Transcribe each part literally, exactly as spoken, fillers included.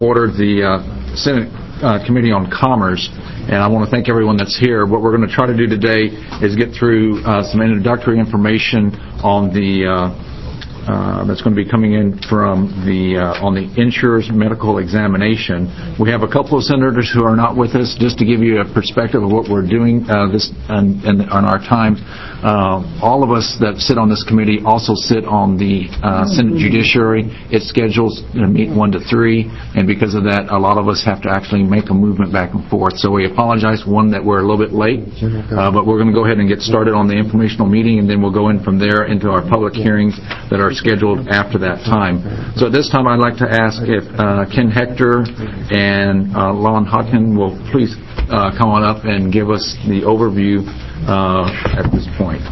Order the uh, Senate uh, Committee on Commerce, and I want to thank everyone that's here. What we're going to try to do today is get through uh, some introductory information on the uh, uh, that's going to be coming in from the uh, on the insurer's medical examination. We have a couple of senators who are not with us, just to give you a perspective of what we're doing uh, this and, and on our time. Uh, all of us that sit on this committee also sit on the uh, Senate Judiciary. It schedules to meet one to three, and because of that, a lot of us have to actually make a movement back and forth. So we apologize, one, that we're a little bit late, uh, but we're going to go ahead and get started on the informational meeting, and then we'll go in from there into our public hearings that are scheduled after that time. So at this time, I'd like to ask if uh, Ken Hector and uh, Lon Hodkin will please uh, come on up and give us the overview Uh, at this point.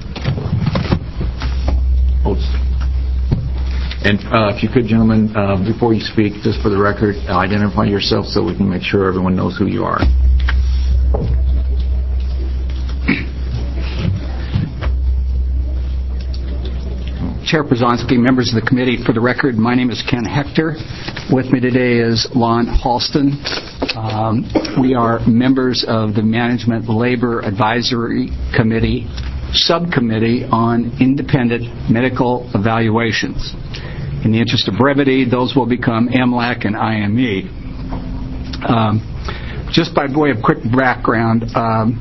And uh, if you could, gentlemen, uh, before you speak, just for the record, uh, identify yourself so we can make sure everyone knows who you are. Chair Przonski, members of the committee, for the record, my name is Ken Hector. With me today is Lon Halston. Um, we are members of the Management Labor Advisory Committee, Subcommittee on Independent Medical Evaluations. In the interest of brevity, those will become M L A C and I M E. Um, just by way of quick background, um,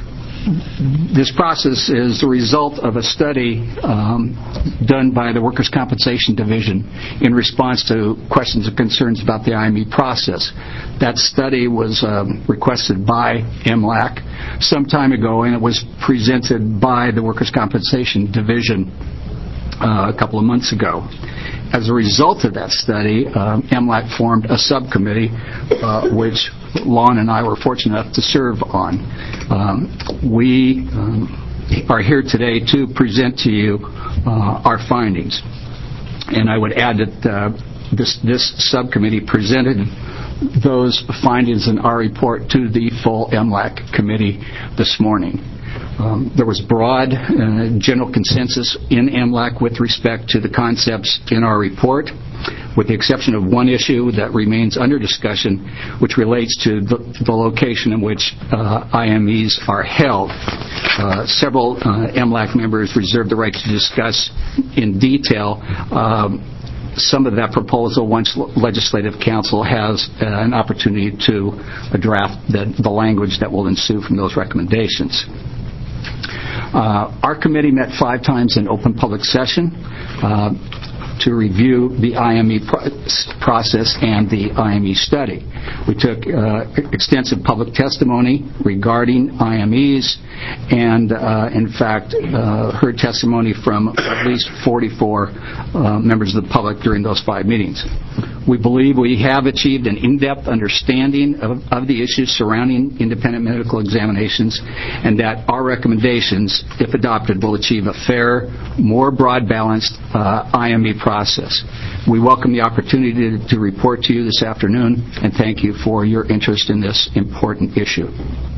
this process is the result of a study um, done by the Workers' Compensation Division in response to questions and concerns about the I M E process. That study was um, requested by M L A C some time ago, and it was presented by the Workers' Compensation Division uh, a couple of months ago. As a result of that study, um, M L A C formed a subcommittee, uh, which Lon and I were fortunate enough to serve on. Um, we um, are here today to present to you uh, our findings. And I would add that uh, this, this subcommittee presented those findings in our report to the full M L A C committee this morning. Um, there was broad uh, general consensus in M L A C with respect to the concepts in our report, with the exception of one issue that remains under discussion, which relates to the, the location in which uh, I M Es are held. Uh, several uh, M L A C members reserved the right to discuss in detail um, some of that proposal once Legislative Council has uh, an opportunity to uh, draft the, the language that will ensue from those recommendations. Uh, our committee met five times in open public session uh, to review the I M E pro- process and the I M E study. We took uh, extensive public testimony regarding I M Es and, uh, in fact, uh, heard testimony from at least forty-four uh, members of the public during those five meetings. We believe we have achieved an in-depth understanding of, of the issues surrounding independent medical examinations, and that our recommendations, if adopted, will achieve a fair, more broad-balanced uh, I M E process. We welcome the opportunity to, to report to you this afternoon, and thank you for your interest in this important issue.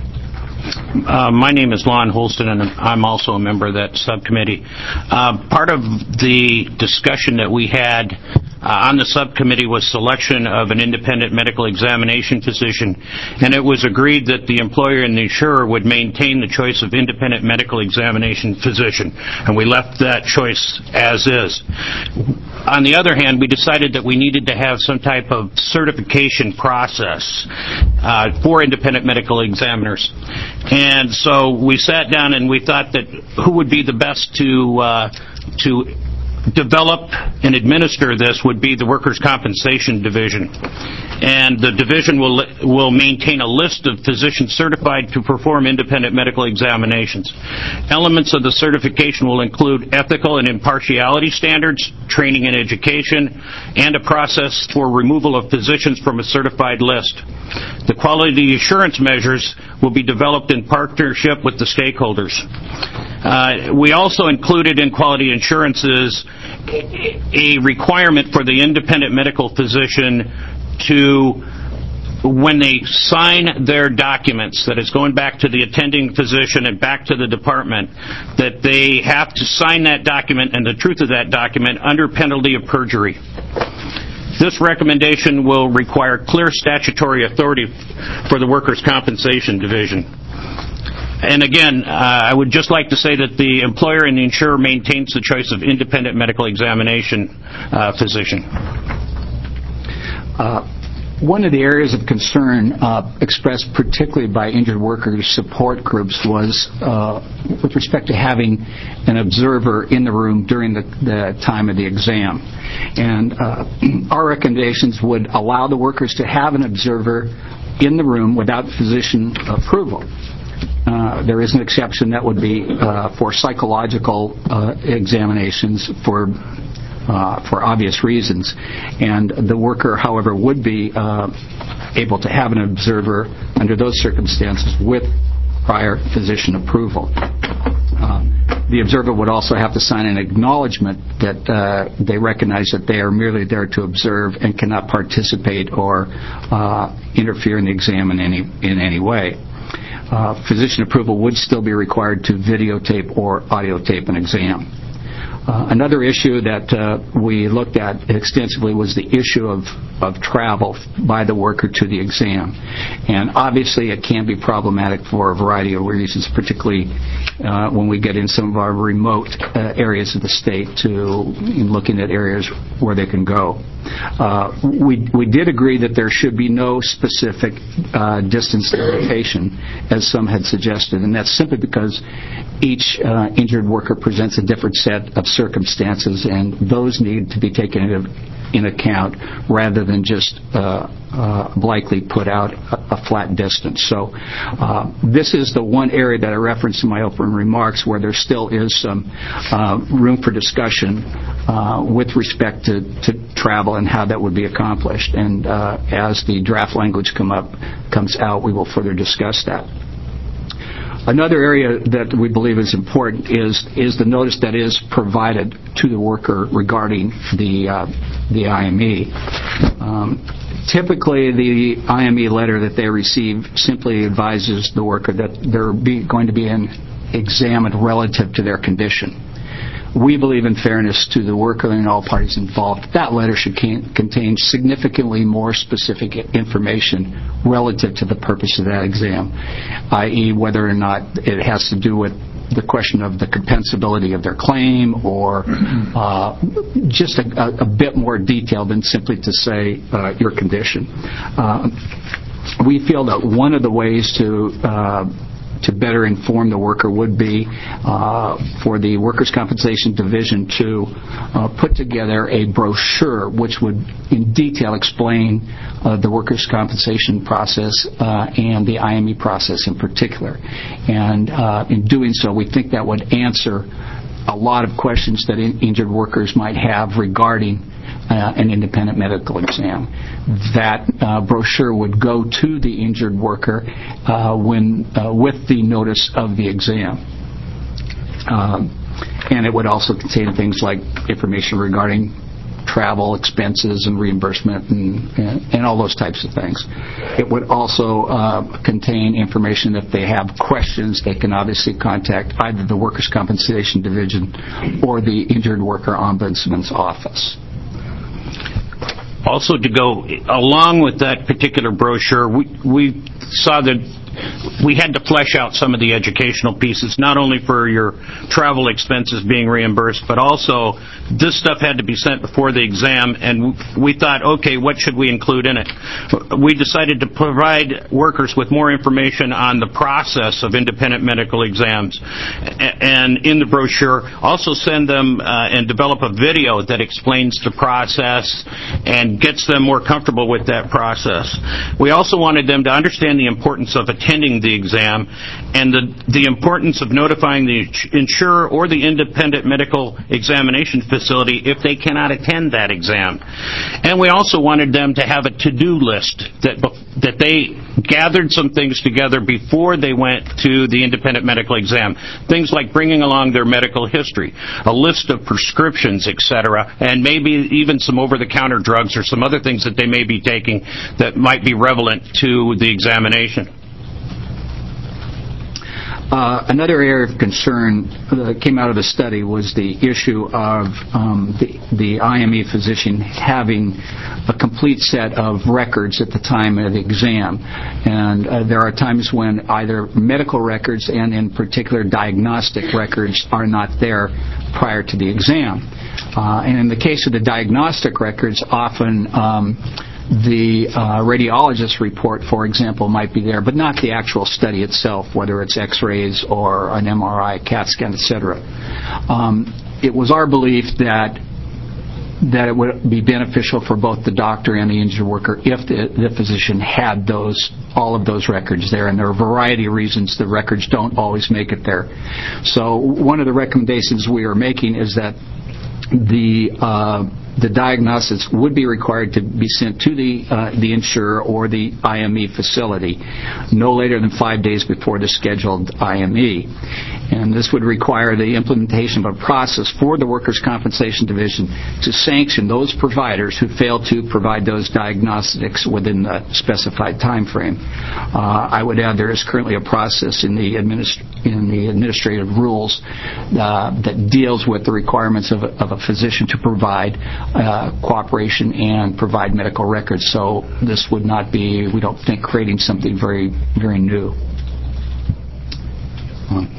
Uh, my name is Lon Holston, and I'm also a member of that subcommittee. Uh, part of the discussion that we had uh, on the subcommittee was selection of an independent medical examination physician, and it was agreed that the employer and the insurer would maintain the choice of independent medical examination physician, and we left that choice as is. On the other hand, we decided that we needed to have some type of certification process uh, for independent medical examiners. And so we sat down and we thought that who would be the best to uh, to develop and administer this would be the Workers' Compensation Division. And the division will will maintain a list of physicians certified to perform independent medical examinations. Elements of the certification will include ethical and impartiality standards, training and education, and a process for removal of physicians from a certified list. The quality assurance measures will be developed in partnership with the stakeholders. Uh, we also included in quality assurances a requirement for the independent medical physician to, when they sign their documents, that is going back to the attending physician and back to the department, that they have to sign that document and the truth of that document under penalty of perjury. This recommendation will require clear statutory authority for the Workers' Compensation Division. And again, uh, I would just like to say that the employer and the insurer maintains the choice of independent medical examination uh, physician. Uh, One of the areas of concern uh, expressed particularly by injured workers support groups was uh, with respect to having an observer in the room during the, the time of the exam. And uh, our recommendations would allow the workers to have an observer in the room without physician approval. Uh, there is an exception that would be uh, for psychological uh, examinations for Uh, for obvious reasons. And the worker, however, would be uh, able to have an observer under those circumstances with prior physician approval. Uh, the observer would also have to sign an acknowledgement that uh, they recognize that they are merely there to observe and cannot participate or uh, interfere in the exam in any, in any way. Uh, physician approval would still be required to videotape or audiotape an exam. Uh, another issue that uh, we looked at extensively was the issue of, of travel by the worker to the exam. And obviously it can be problematic for a variety of reasons, particularly uh, when we get in some of our remote uh, areas of the state to in looking at areas where they can go. Uh, we, we did agree that there should be no specific uh, distance limitation, as some had suggested, and that's simply because each uh, injured worker presents a different set of circumstances, and those need to be taken into in account rather than just uh, uh, blankly put out a, a flat distance. So uh, this is the one area that I referenced in my opening remarks where there still is some uh, room for discussion uh, with respect to, to travel and how that would be accomplished. And uh, as the draft language come up, comes out, we will further discuss that. Another area that we believe is important is is the notice that is provided to the worker regarding the uh, the I M E. Um, typically, the I M E letter that they receive simply advises the worker that they're be, going to be in, examined relative to their condition. We believe in fairness to the worker and all parties involved. That letter should can, contain significantly more specific information relative to the purpose of that exam, that is whether or not it has to do with the question of the compensability of their claim or uh, just a, a, a bit more detail than simply to say uh, your condition. Uh, we feel that one of the ways to uh, to better inform the worker would be uh, for the Workers' Compensation Division to uh, put together a brochure which would in detail explain uh, the workers' compensation process uh, and the I M E process in particular. And uh, in doing so, we think that would answer a lot of questions that in- injured workers might have regarding Uh, an independent medical exam. That uh, brochure would go to the injured worker uh, when uh, with the notice of the exam. Um, and it would also contain things like information regarding travel expenses and reimbursement and, and, and all those types of things. It would also uh, contain information if they have questions, they can obviously contact either the Workers' Compensation Division or the Injured Worker Ombudsman's office. Also, to go along with that particular brochure, we, we saw that we had to flesh out some of the educational pieces, not only for your travel expenses being reimbursed, but also this stuff had to be sent before the exam, and we thought, okay, what should we include in it? We decided to provide workers with more information on the process of independent medical exams, and in the brochure, also send them uh, and develop a video that explains the process and gets them more comfortable with that process. We also wanted them to understand the importance of attending the exam and the, the importance of notifying the insurer or the independent medical examination facility if they cannot attend that exam. And we also wanted them to have a to-do list that, that they gathered some things together before they went to the independent medical exam. Things like bringing along their medical history, a list of prescriptions, et cetera, and maybe even some over-the-counter drugs or some other things that they may be taking that might be relevant to the examination. Uh, another area of concern that came out of the study was the issue of um, the, the I M E physician having a complete set of records at the time of the exam. And uh, there are times when either medical records and in particular diagnostic records are not there prior to the exam. Uh, and in the case of the diagnostic records, often um, the uh, radiologist's report, for example, might be there, but not the actual study itself, whether it's x-rays or an M R I, CAT scan, et cetera. Um, it was our belief that that it would be beneficial for both the doctor and the injured worker if the, the physician had those all of those records there, and there are a variety of reasons the records don't always make it there. So one of the recommendations we are making is that the uh, the diagnostics would be required to be sent to the uh, the insurer or the I M E facility no later than five days before the scheduled I M E. And this would require the implementation of a process for the Workers' Compensation Division to sanction those providers who fail to provide those diagnostics within the specified time frame. Uh, I would add there is currently a process in the, administ- in the administrative rules uh, that deals with the requirements of a, of a physician to provide uh, cooperation and provide medical records. So this would not be, we don't think, creating something very, very new. Um,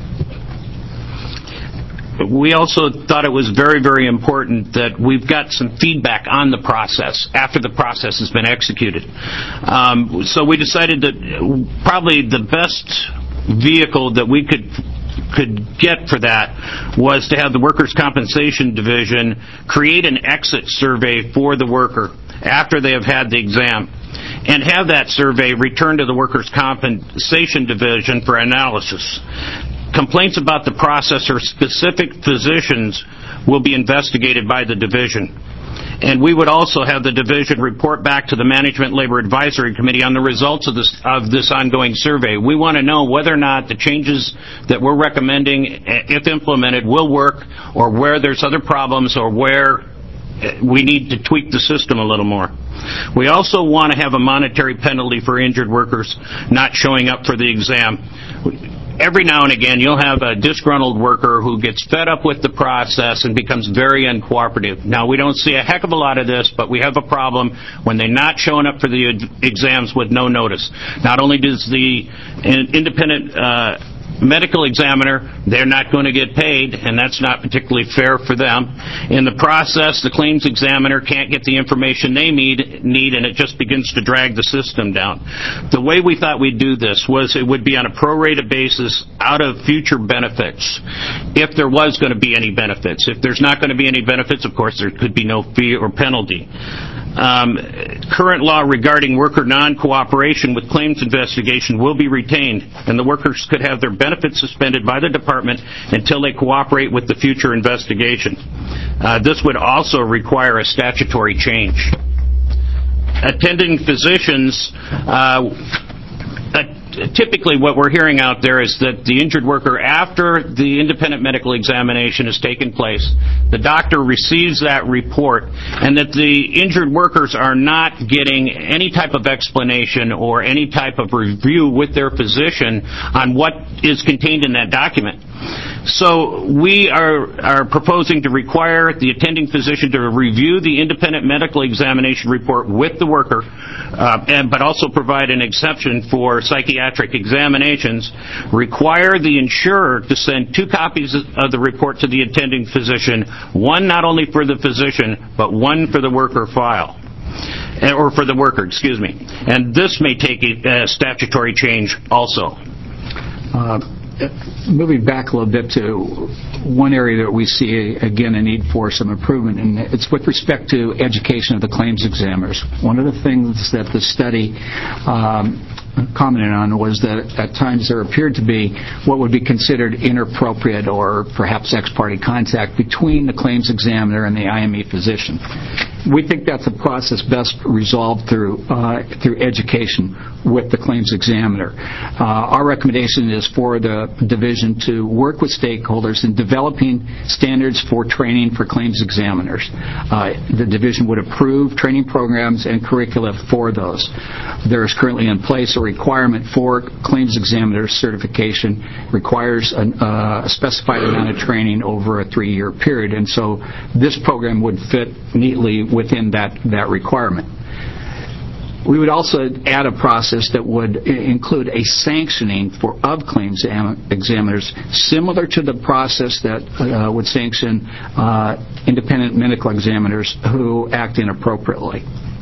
We also thought it was very, very important that we've got some feedback on the process after the process has been executed. Um, so we decided that probably the best vehicle that we could could get for that was to have the Workers' Compensation Division create an exit survey for the worker after they have had the exam, and have that survey returned to the Workers' Compensation Division for analysis. Complaints about the process or specific physicians will be investigated by the division. And we would also have the division report back to the Management Labor Advisory Committee on the results of this, of this ongoing survey. We want to know whether or not the changes that we're recommending, if implemented, will work, or where there's other problems, or where we need to tweak the system a little more. We also want to have a monetary penalty for injured workers not showing up for the exam. Every now and again, you'll have a disgruntled worker who gets fed up with the process and becomes very uncooperative. Now, we don't see a heck of a lot of this, but we have a problem when they're not showing up for the exams with no notice. Not only does the independent uh, medical examiner, they're not going to get paid, and that's not particularly fair for them. In the process, the claims examiner can't get the information they need, need, and it just begins to drag the system down. The way we thought we'd do this was it would be on a pro-rata basis out of future benefits, if there was going to be any benefits. If there's not going to be any benefits, of course, there could be no fee or penalty. Um, current law regarding worker non-cooperation with claims investigation will be retained, and the workers could have their benefits suspended by the department until they cooperate with the future investigation. Uh, this would also require a statutory change. Attending physicians, uh, typically what we're hearing out there is that the injured worker, after the independent medical examination has taken place, the doctor receives that report, and that the injured workers are not getting any type of explanation or any type of review with their physician on what is contained in that document. So we are, are proposing to require the attending physician to review the independent medical examination report with the worker, uh, and, but also provide an exception for psychiatric examinations, require the insurer to send two copies of the report to the attending physician, one not only for the physician, but one for the worker file. Or for the worker, excuse me. And this may take a, a statutory change also. Uh, moving back a little bit to one area that we see, again, a need for some improvement, and it's with respect to education of the claims examiners. One of the things that the study um, commented on was that at times there appeared to be what would be considered inappropriate or perhaps ex parte contact between the claims examiner and the I M E physician. We think that's a process best resolved through uh, through education with the claims examiner. Uh, our recommendation is for the division to work with stakeholders in developing standards for training for claims examiners. Uh, the division would approve training programs and curricula for those. There is currently in place a requirement for claims examiner certification, requires an, uh, a specified amount of training over a three-year period, and so this program would fit neatly within that, that requirement. We would also add a process that would include a sanctioning for of claims examiners, similar to the process that uh, would sanction uh, independent medical examiners who act inappropriately.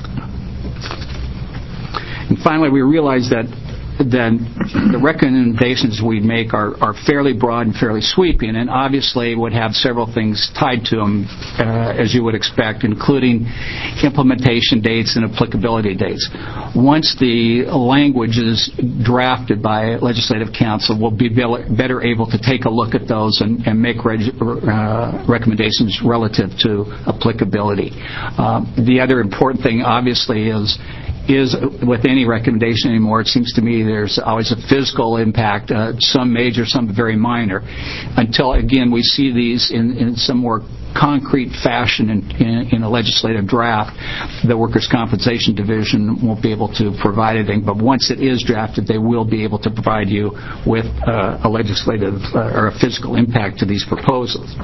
And finally, we realize that then the recommendations we make are, are fairly broad and fairly sweeping, and obviously would have several things tied to them, uh, as you would expect, including implementation dates and applicability dates. Once the language is drafted by Legislative Council, we'll be better able to take a look at those and, and make reg- uh, recommendations relative to applicability. Uh, the other important thing, obviously, is is with any recommendation anymore, it seems to me there's always a physical impact, uh, some major, some very minor, until, again, we see these in, in some more concrete fashion in, in, in a legislative draft. The Workers' Compensation Division won't be able to provide anything, but once it is drafted, they will be able to provide you with uh, a legislative uh, or a physical impact to these proposals.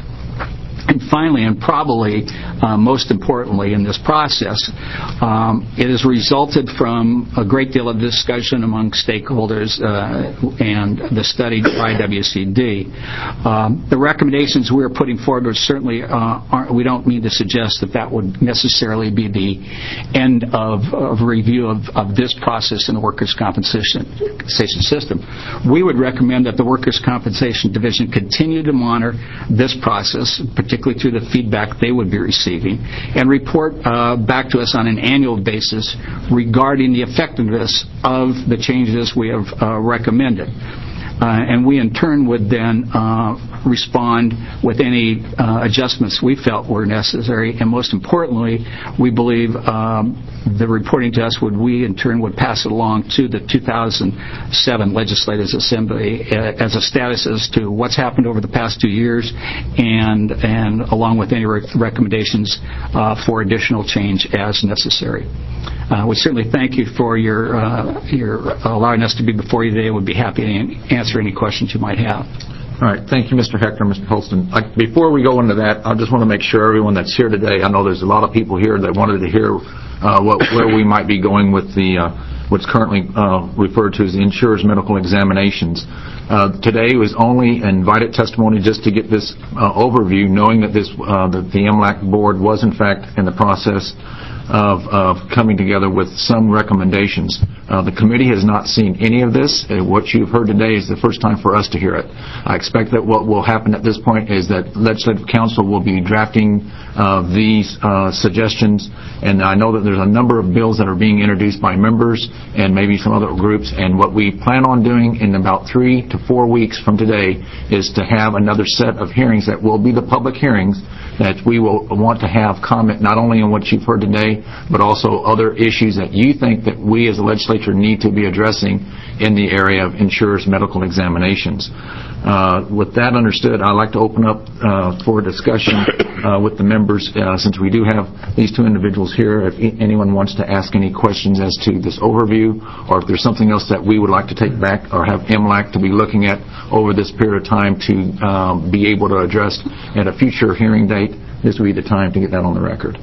And finally, and probably uh, most importantly in this process, um, it has resulted from a great deal of discussion among stakeholders uh, and the study by W C D. Um, the recommendations we are putting forward are certainly, uh, aren't, we don't mean to suggest that that would necessarily be the end of, of review of, of this process in the Workers' Compensation system. We would recommend that the Workers' Compensation Division continue to monitor this process, particularly through the feedback they would be receiving, and report uh, back to us on an annual basis regarding the effectiveness of the changes we have uh, recommended. Uh, and we in turn would then uh, respond with any uh, adjustments we felt were necessary, and most importantly, we believe um, the reporting to us would we in turn would pass it along to the two thousand seven Legislative Assembly uh, as a status as to what's happened over the past two years, and and along with any re- recommendations uh, for additional change as necessary. Uh, we certainly thank you for your uh, your allowing us to be before you today. We'd be happy to answer any questions you might have. All right. Thank you, Mister Heckler, Mister Holston. I, before we go into that, I just want to make sure everyone that's here today, I know there's a lot of people here that wanted to hear uh, what, where we might be going with the uh, what's currently uh, referred to as the insurer's medical examinations. Uh, today was only invited testimony just to get this uh, overview, knowing that this uh, that the M L A C board was in fact in the process Of, of coming together with some recommendations. Uh, the committee has not seen any of this. Uh, what you've heard today is the first time for us to hear it. I expect that what will happen at this point is that Legislative Council will be drafting uh, these uh, suggestions, and I know that there's a number of bills that are being introduced by members and maybe some other groups, and what we plan on doing in about three to four weeks from today is to have another set of hearings that will be the public hearings that we will want to have comment not only on what you've heard today, but also other issues that you think that we as a legislature need to be addressing in the area of insurers' medical examinations. Uh, with that understood, I'd like to open up uh, for discussion uh, with the members, uh, since we do have these two individuals here. If e- anyone wants to ask any questions as to this overview, or if there's something else that we would like to take back or have M L A C to be looking at over this period of time to um, be able to address at a future hearing date, this would be the time to get that on the record.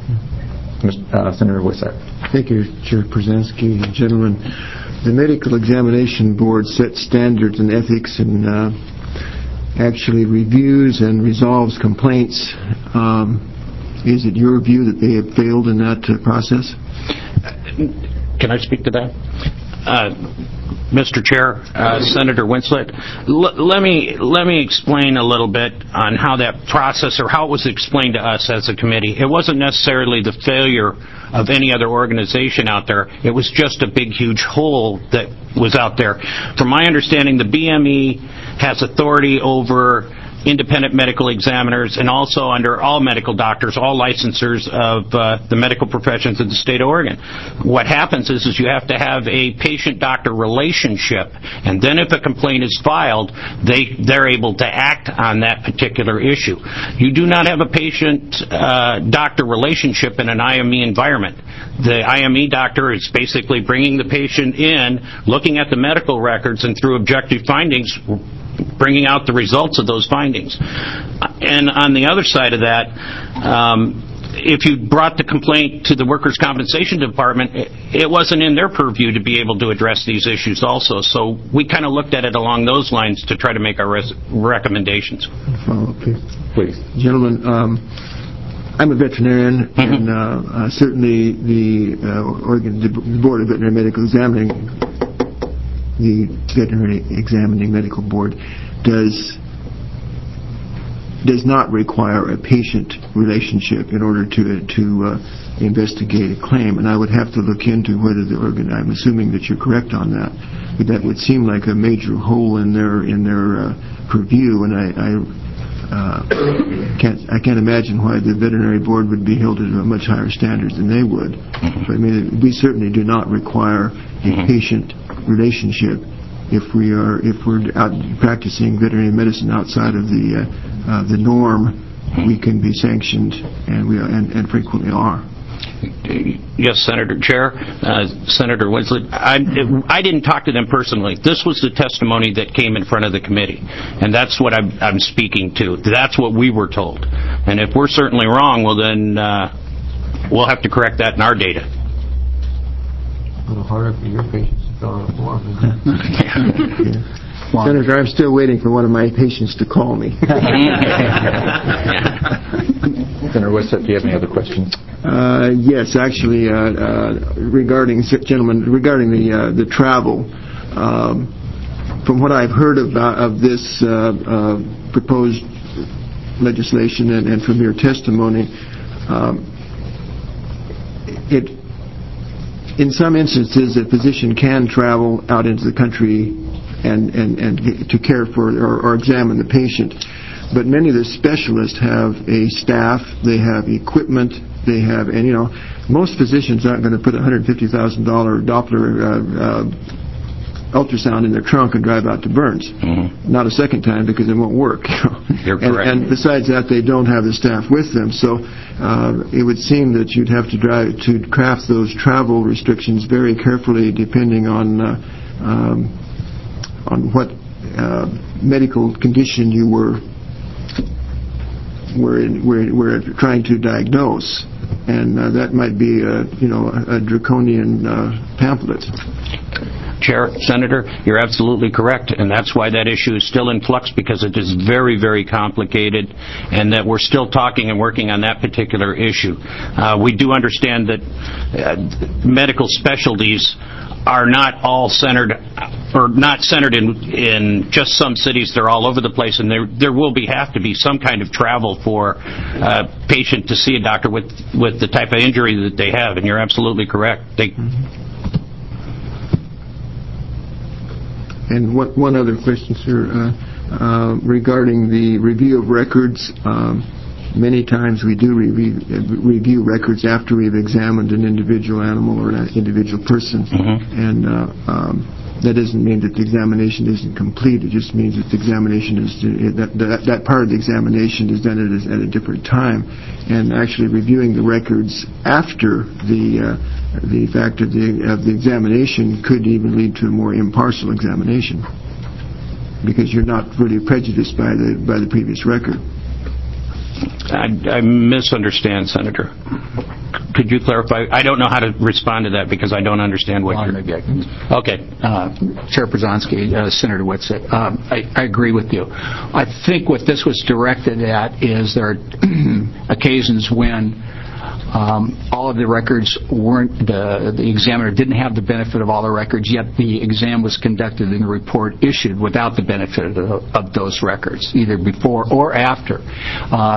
Uh, Senator Whisak. Thank you, Chair Przansky. Gentlemen, the Medical Examination Board sets standards and ethics and uh, actually reviews and resolves complaints. Um, is it your view that they have failed in that uh, process? Can I speak to that? Uh, Mister Chair, uh, Senator Winslet, l- let me let me explain a little bit on how that process, or how it was explained to us as a committee. It wasn't necessarily the failure of any other organization out there. It was just a big, huge hole that was out there. From my understanding, the B M E has authority over independent medical examiners, and also under all medical doctors, all licensors of uh, the medical professions of the state of Oregon. What happens is, is you have to have a patient-doctor relationship, and then if a complaint is filed, they, they're able to act on that particular issue. You do not have a patient-doctor uh, relationship in an I M E environment. The I M E doctor is basically bringing the patient in, looking at the medical records, and through objective findings, bringing out the results of those findings. And on the other side of that, um, if you brought the complaint to the Workers' Compensation Department, it wasn't in their purview to be able to address these issues also. So we kind of looked at it along those lines to try to make our res- recommendations. Follow up, please. Please. Gentlemen, um, I'm a veterinarian, Mm-hmm. and uh, uh, certainly the uh, Oregon the Board of Veterinary Medical Examining, the Veterinary Examining Medical Board, does does not require a patient relationship in order to to uh, investigate a claim. And I would have to look into whether the Oregon. I'm assuming that you're correct on that, but that would seem like a major hole in their in their uh, purview. And I. I Uh, can't I can't imagine why the veterinary board would be held to a much higher standards than they would. But I mean, we certainly do not require a patient relationship if we are if we're out practicing veterinary medicine outside of the uh, uh, the norm. We can be sanctioned, and we are, and, and frequently are. Yes, Senator Chair, uh, Senator Winslet, I, I didn't talk to them personally. This was the testimony that came in front of the committee, and that's what I'm, I'm speaking to. That's what we were told. And if we're certainly wrong, well then uh, we'll have to correct that in our data. A little harder for your patients to fill out a form, isn't it? Yeah. Senator, I'm still waiting for one of my patients to call me. Senator Whitsett, do you have any other questions? Uh, yes, actually, uh, uh, regarding, gentlemen, regarding the uh, the travel, um, from what I've heard about of this uh, uh, proposed legislation and, and from your testimony, um, it, in some instances, a physician can travel out into the country and, and, and to care for or, or examine the patient. But many of the specialists have a staff, they have equipment, they have, and you know, most physicians aren't going to put a one hundred fifty thousand dollars Doppler uh, uh, ultrasound in their trunk and drive out to Burns. Mm-hmm. Not a second time, because it won't work. You're and, correct. And besides that, they don't have the staff with them. So uh, it would seem that you'd have to drive to craft those travel restrictions very carefully, depending on uh, um, on what uh, medical condition you were were in, were, were trying to diagnose, and uh, that might be a, you know a, a draconian uh, pamphlet. Chair, Senator, you're absolutely correct, and that's why that issue is still in flux, because it is very, very complicated, and that we're still talking and working on that particular issue. Uh, we do understand that uh, medical specialties are not all centered, or not centered in in just some cities. They're all over the place, and there there will be have to be some kind of travel for a patient to see a doctor with with the type of injury that they have. And you're absolutely correct. They, mm-hmm. And one, one other question, sir, uh, uh, regarding the review of records. Um, many times we do review, review records after we've examined an individual animal or an individual person, mm-hmm. and uh, um, that doesn't mean that the examination isn't complete. It just means that the examination is that that, that part of the examination is done at a, at a different time, and actually reviewing the records after the uh, the fact of the of the examination could even lead to a more impartial examination, because you're not really prejudiced by the by the previous record. I, I misunderstand, Senator. Could you clarify? I don't know how to respond to that, because I don't understand what well, you're... Maybe I can. Okay. Uh, Chair Przanski, uh, Senator Whitsett, um, I, I agree with you. I think what this was directed at is there are occasions when um, all of the records weren't, the, the examiner didn't have the benefit of all the records, yet the exam was conducted and the report issued without the benefit of, the, of those records, either before or after. Um,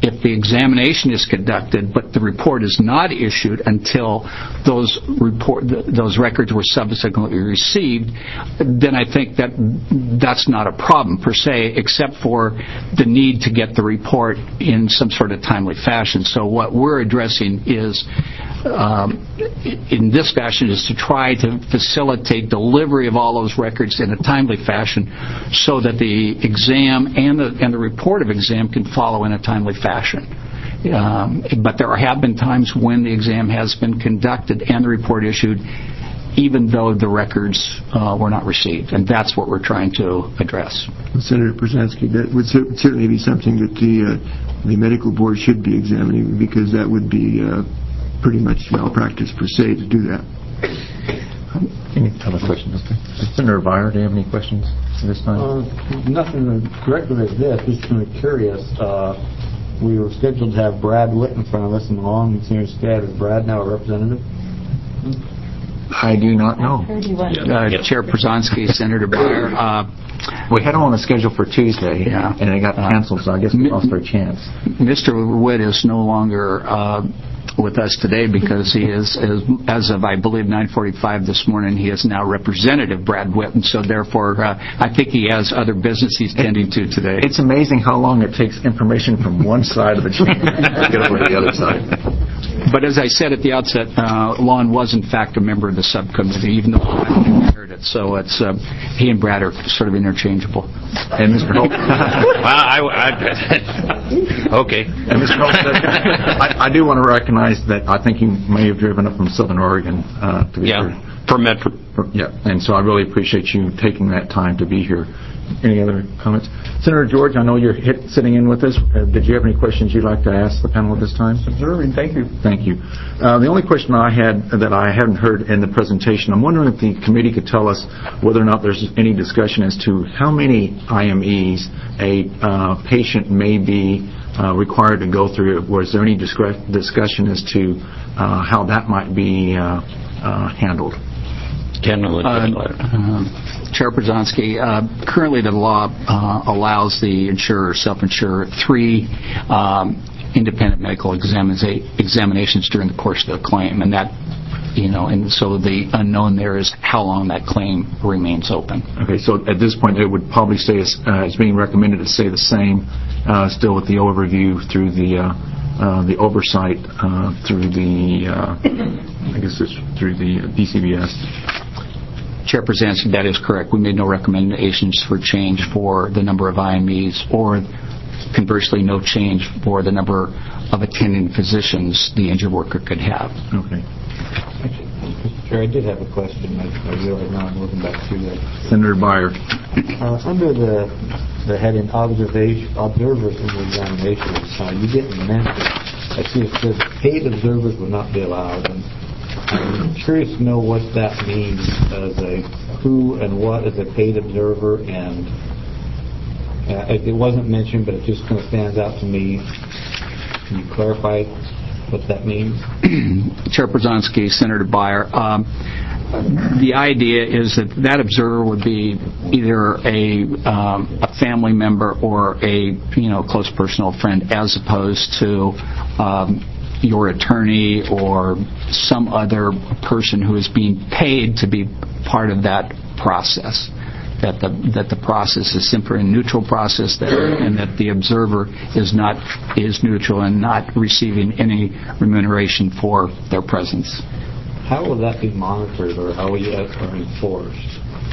if the examination is conducted but the report is not issued until those report those records were subsequently received, then I think that that's not a problem per se, except for the need to get the report in some sort of timely fashion. So what we're addressing is, um, in this fashion, is to try to facilitate delivery of all those records in a timely fashion so that the exam and the, and the report of exam can follow in a timely fashion. Um, but there have been times when the exam has been conducted and the report issued, even though the records uh, were not received. And that's what we're trying to address. Senator Brzezinski, that would cer- certainly be something that the uh, the medical board should be examining, because that would be uh, pretty much malpractice per se to do that. Any other questions? Senator Byer, do you have any questions at this time? Uh, nothing directly related to this. Just kind of curious. Uh, we were scheduled to have Brad Witt in front of us, and along with Senator Stad. Is Brad now a representative? I do not know. Uh, Chair Przonski, Senator Byer. Uh, We had him on the schedule for Tuesday, Yeah. and it got canceled, so I guess we lost our chance. Mister Witt is no longer uh, with us today because he is, as, as of, I believe, nine forty-five this morning, he is now Representative Brad Witt, and so therefore uh, I think he has other business he's tending to today. It's amazing how long it takes information from one side of the chain to get over to the other side. But as I said at the outset, uh, Lon was in fact a member of the subcommittee, even though I declared it. So it's uh, he and Brad are sort of interchangeable. And Mister Holt. Well, I, I, okay. And Mister Holt, I, I do want to recognize that I think you may have driven up from Southern Oregon uh, to be Yeah, here. for Metro. Yeah, and so I really appreciate you taking that time to be here. Any other comments? Senator George, I know you're hit, sitting in with us. Uh, did you have any questions you'd like to ask the panel at this time? Observing. Thank you. Thank you. Uh, the only question I had that I haven't heard in the presentation, I'm wondering if the committee could tell us whether or not there's any discussion as to how many I M Es a uh, patient may be uh, required to go through. Was there any discre- discussion as to uh, how that might be uh, uh, handled? Ken, I'll let you- Uh, uh, Chair Przonski, uh, currently the law uh, allows the insurer, self-insurer, three um, independent medical examina- examinations during the course of the claim, and that, you know, and so the unknown there is how long that claim remains open. Okay, so at this point, it would probably stay as, uh, as being recommended to stay the same, uh, still with the overview through the uh, uh, the oversight uh, through the, uh, I guess it's through the D C B S. Chair Przonski, that is correct. We made no recommendations for change for the number of I M Es, or conversely, no change for the number of attending physicians the injured worker could have. Okay. Actually, Mister Chair, I did have a question. I, I realize now I'm looking back through that. Senator Byer. Uh, under the the heading observation observers in the examinations, uh, you didn't mention. I see it says paid observers would not be allowed. And I'm curious to know what that means as a who and what is a paid observer, and uh, it, it wasn't mentioned, but it just kind of stands out to me. Can you clarify what that means? Chair Przonski, Senator Byer, um, the idea is that that observer would be either a um, a family member or a you know close personal friend, as opposed to um, your attorney or some other person who is being paid to be part of that process. That the that the process is simply a neutral process, that, and that the observer is not is neutral and not receiving any remuneration for their presence. How will that be monitored, or how will you are enforced?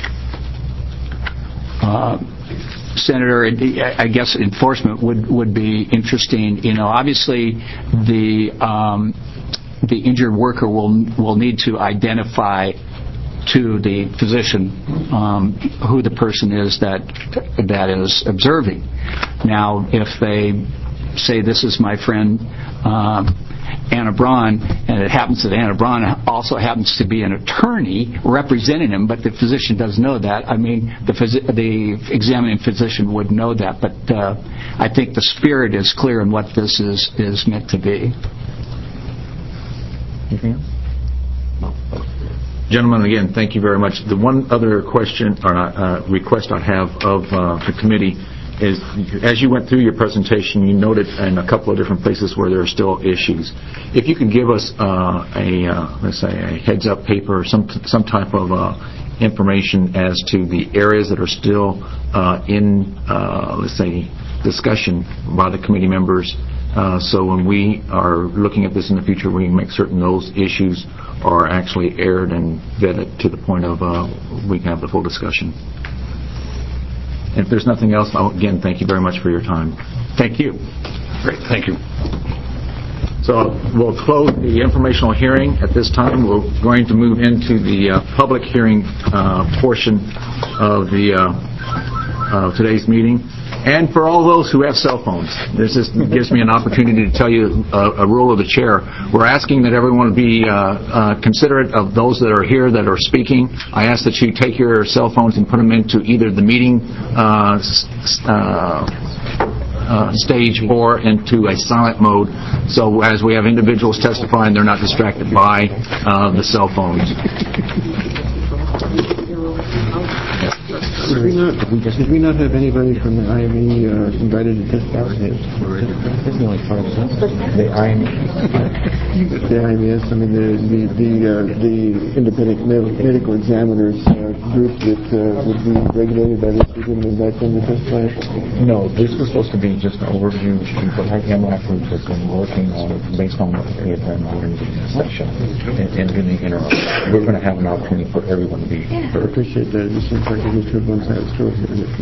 Uh, Senator, I guess enforcement would, would be interesting. You know, obviously, the um, the injured worker will will need to identify to the physician um, who the person is that that is observing. Now, if they say, "This is my friend uh, Anna Braun," and it happens that Anna Braun also happens to be an attorney representing him, but the physician doesn't know that. I mean, the phys- the examining physician would know that, but uh, I think the spirit is clear in what this is, is meant to be. Anything else? No. Gentlemen, again, thank you very much. The one other question or uh, request I have of uh, the committee is, as you went through your presentation, you noted in a couple of different places where there are still issues. If you could give us uh, a, uh, let's say, a heads-up paper or some some type of uh, information as to the areas that are still uh, in, uh, let's say, discussion by the committee members, uh, so when we are looking at this in the future, we can make certain those issues are actually aired and vetted to the point of uh, we can have the full discussion. And if there's nothing else, I'll, again, thank you very much for your time. Thank you. Great, thank you. So we'll close the informational hearing at this time. We're going to move into the uh, public hearing uh, portion of the uh, of today's meeting. And for all those who have cell phones, this just gives me an opportunity to tell you a, a rule of the chair. We're asking that everyone be uh, uh, considerate of those that are here that are speaking. I ask that you take your cell phones and put them into either the meeting uh, uh, uh, stage or into a silent mode, so as we have individuals testifying, they're not distracted by uh, the cell phones. Did we not, did we not have anybody from the I M E uh, invited to testify? There's no part of the I M E. The I M E, yes. I mean, the the the, uh, the independent medical examiners uh, group that uh, would be regulated by this. We didn't invite them to testify. No, this was supposed to be just an overview. The M L A C group has been working on it based on what we have done during the session and, and in the interim. We're going to have an opportunity for everyone to be I appreciate that. It just seems like a good trip on side story.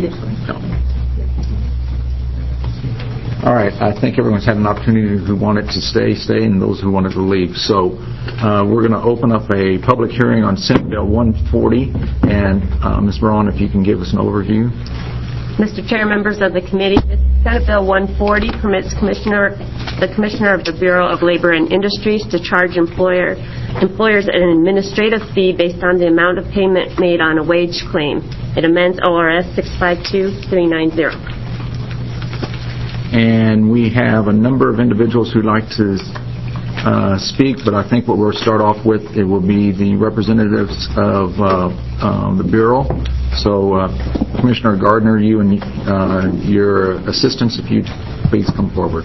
All right. I think everyone's had an opportunity who wanted to stay, stay, and those who wanted to leave. So uh, we're going to open up a public hearing on Senate Bill one forty. And uh, Miz Braun, if you can give us an overview. Mister Chair, members of the committee, Senate Bill one forty permits Commissioner, the Commissioner of the Bureau of Labor and Industries to charge employer, employers an administrative fee based on the amount of payment made on a wage claim. It amends O R S six five two three nine zero. And we have a number of individuals who'd like to uh, speak, but I think what we'll start off with, it will be the representatives of uh, uh, the Bureau. So, uh, Commissioner Gardner, you and uh, your assistants, if you'd please come forward.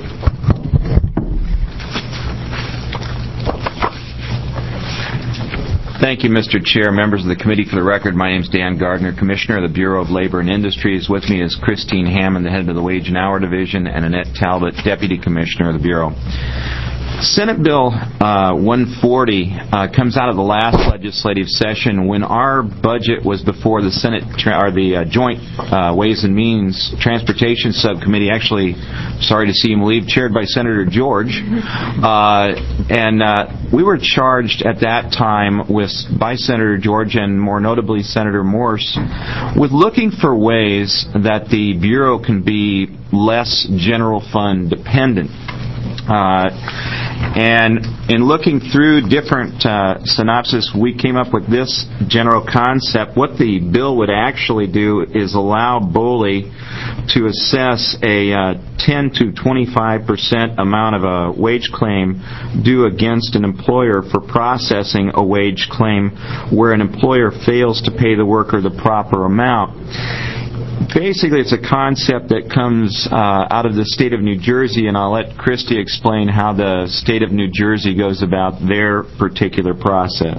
Thank you, Mister Chair, members of the committee. For the record, my name is Dan Gardner, Commissioner of the Bureau of Labor and Industries. With me is Christine Hammond, the head of the Wage and Hour Division, and Annette Talbot, Deputy Commissioner of the Bureau. Senate Bill uh, one forty uh, comes out of the last legislative session when our budget was before the Senate tra- or the uh, Joint uh, Ways and Means Transportation Subcommittee. Actually, sorry to see him leave, chaired by Senator George. Uh, and uh, we were charged at that time with by Senator George and more notably Senator Morse with looking for ways that the Bureau can be less general fund dependent. Uh, and in looking through different uh, synopsis, we came up with this general concept. What the bill would actually do is allow B O L I to assess a uh, ten to twenty-five percent amount of a wage claim due against an employer for processing a wage claim where an employer fails to pay the worker the proper amount. Basically, it's a concept that comes uh, out of the state of New Jersey, and I'll let Christy explain how the state of New Jersey goes about their particular process.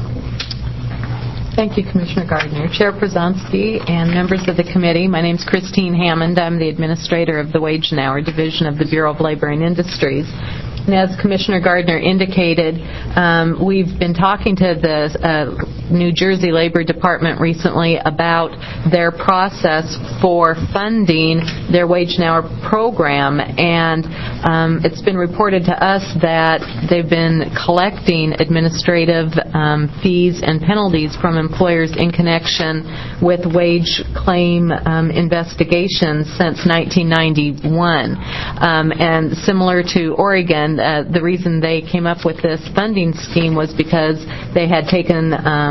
Thank you, Commissioner Gardner. Chair Przanski and members of the committee, my name is Christine Hammond. I'm the administrator of the Wage and Hour Division of the Bureau of Labor and Industries. And as Commissioner Gardner indicated, um, we've been talking to the uh, New Jersey Labor Department recently about their process for funding their wage and hour program, and um, it's been reported to us that they've been collecting administrative um, fees and penalties from employers in connection with wage claim um, investigations since nineteen ninety-one. Um, and similar to Oregon, Uh, the reason they came up with this funding scheme was because they had taken um,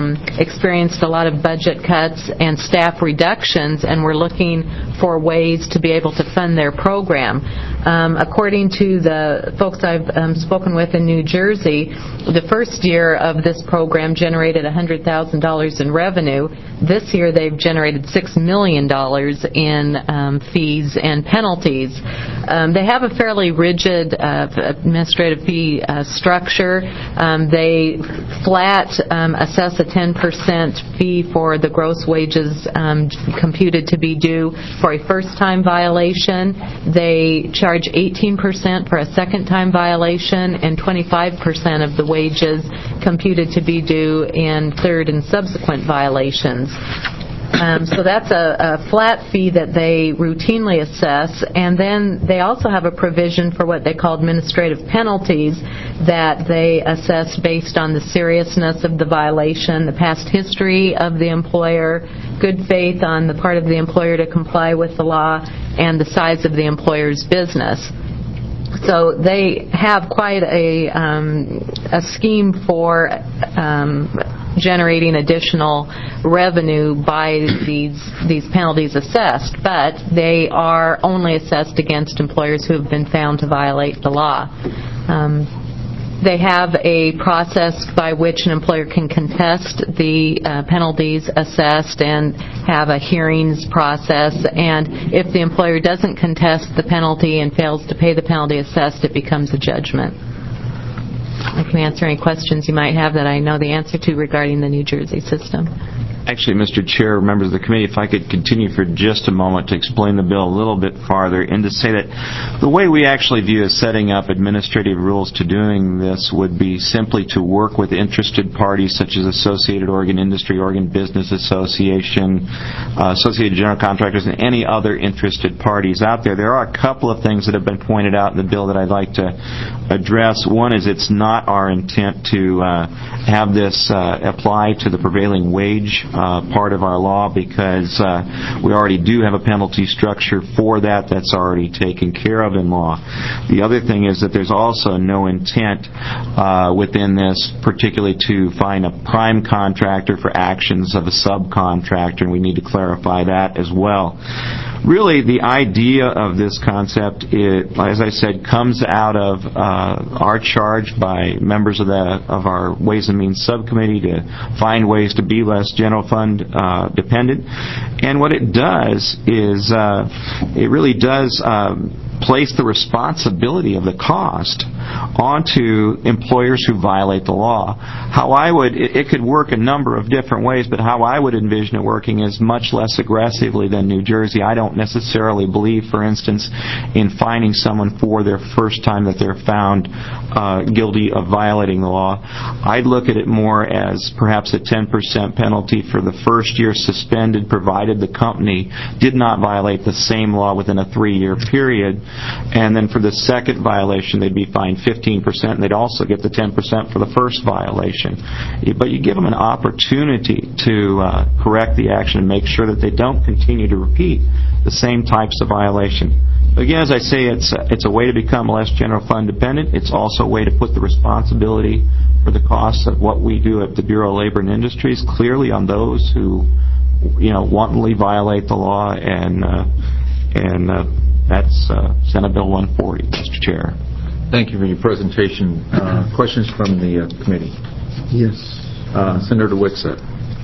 um, experienced a lot of budget cuts and staff reductions, and were looking for ways to be able to fund their program. Um, according to the folks I've um, spoken with in New Jersey, the first year of this program generated one hundred thousand dollars in revenue. This year they've generated six million dollars in um, fees and penalties. Um, they have a fairly rigid uh, administrative fee uh, structure. Um, they flat um, assess a ten percent fee for the gross wages um, computed to be due for a first-time violation. They charge eighteen percent for a second-time violation and twenty-five percent of the wages computed to be due in third and subsequent violations. Um, so that's a, a flat fee that they routinely assess, and then they also have a provision for what they call administrative penalties that they assess based on the seriousness of the violation, the past history of the employer, good faith on the part of the employer to comply with the law, and the size of the employer's business. So they have quite a, um, a scheme for um, generating additional revenue by these these penalties assessed, but they are only assessed against employers who have been found to violate the law. Um, They have a process by which an employer can contest the uh, penalties assessed and have a hearings process. And if the employer doesn't contest the penalty and fails to pay the penalty assessed, it becomes a judgment. I can answer any questions you might have that I know the answer to regarding the New Jersey system. Actually, Mister Chair, members of the committee, if I could continue for just a moment to explain the bill a little bit farther, and to say that the way we actually view as setting up administrative rules to doing this would be simply to work with interested parties such as Associated Oregon Industry, Oregon Business Association, uh, Associated General Contractors, and any other interested parties out there. There are a couple of things that have been pointed out in the bill that I'd like to address. One is it's not our intent to uh, have this uh, apply to the prevailing wage Uh, part of our law, because uh, we already do have a penalty structure for that that's already taken care of in law. The other thing is that there's also no intent uh, within this particularly to find a prime contractor for actions of a subcontractor, and we need to clarify that as well. Really, the idea of this concept, it, as I said, comes out of uh, our charge by members of the of our Ways and Means Subcommittee to find ways to be less general fund uh, dependent. And what it does is uh, it really does um, place the responsibility of the cost onto employers who violate the law. How I would, it, it could work a number of different ways, but how I would envision it working is much less aggressively than New Jersey. I don't necessarily believe, for instance, in fining someone for their first time that they're found uh, guilty of violating the law. I'd look at it more as perhaps a ten percent penalty for the first year suspended, provided the company did not violate the same law within a three-year period. And then for the second violation, they'd be fined fifteen percent, and they'd also get the ten percent for the first violation. But you give them an opportunity to uh, correct the action and make sure that they don't continue to repeat the same types of violation. Again, as I say, it's a, it's a way to become less general fund dependent. It's also a way to put the responsibility for the costs of what we do at the Bureau of Labor and Industries clearly on those who, you know, wantonly violate the law, and uh, and uh, that's uh, Senate Bill one forty, Mister Chair. Thank you for your presentation. Uh, questions from the uh, committee? Yes. Uh, Senator Wixott.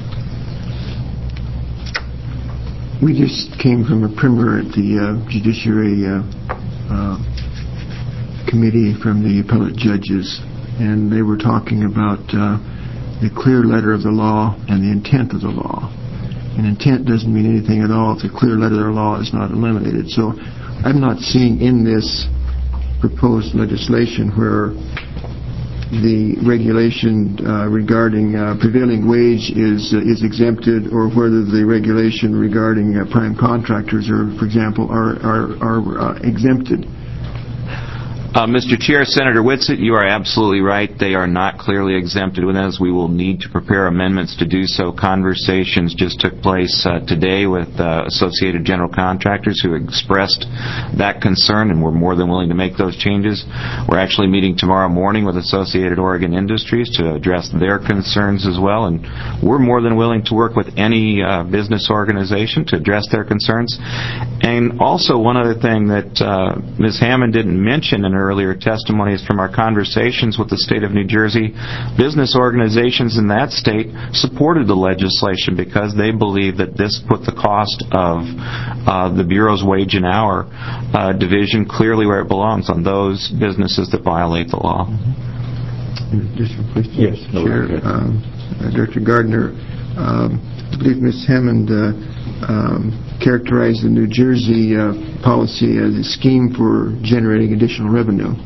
We just came from a primer at the uh, Judiciary uh, uh, Committee from the appellate judges, and they were talking about uh, the clear letter of the law and the intent of the law. And intent doesn't mean anything at all if the clear letter of the law is not eliminated. So I'm not seeing in this proposed legislation where the regulation uh, regarding uh, prevailing wage is uh, is exempted, or whether the regulation regarding uh, prime contractors, or for example, are are, are uh, exempted. Uh, Mister Chair, Senator Whitsitt, you are absolutely right. They are not clearly exempted with us. We will need to prepare amendments to do so. Conversations just took place uh, today with uh, Associated General Contractors who expressed that concern, and we're more than willing to make those changes. We're actually meeting tomorrow morning with Associated Oregon Industries to address their concerns as well, and we're more than willing to work with any uh, business organization to address their concerns. And also, one other thing that uh, Miz Hammond didn't mention in her earlier testimony is from our conversations with the state of New Jersey, business organizations in that state supported the legislation because they believe that this put the cost of uh, the Bureau's wage and hour uh, division clearly where it belongs, on those businesses that violate the law. Additional question? Yes. Chair, um, uh, Director Gardner, um, I believe Miz Hammond uh, um, characterized the New Jersey uh, policy as a scheme for generating additional revenue.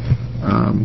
Um,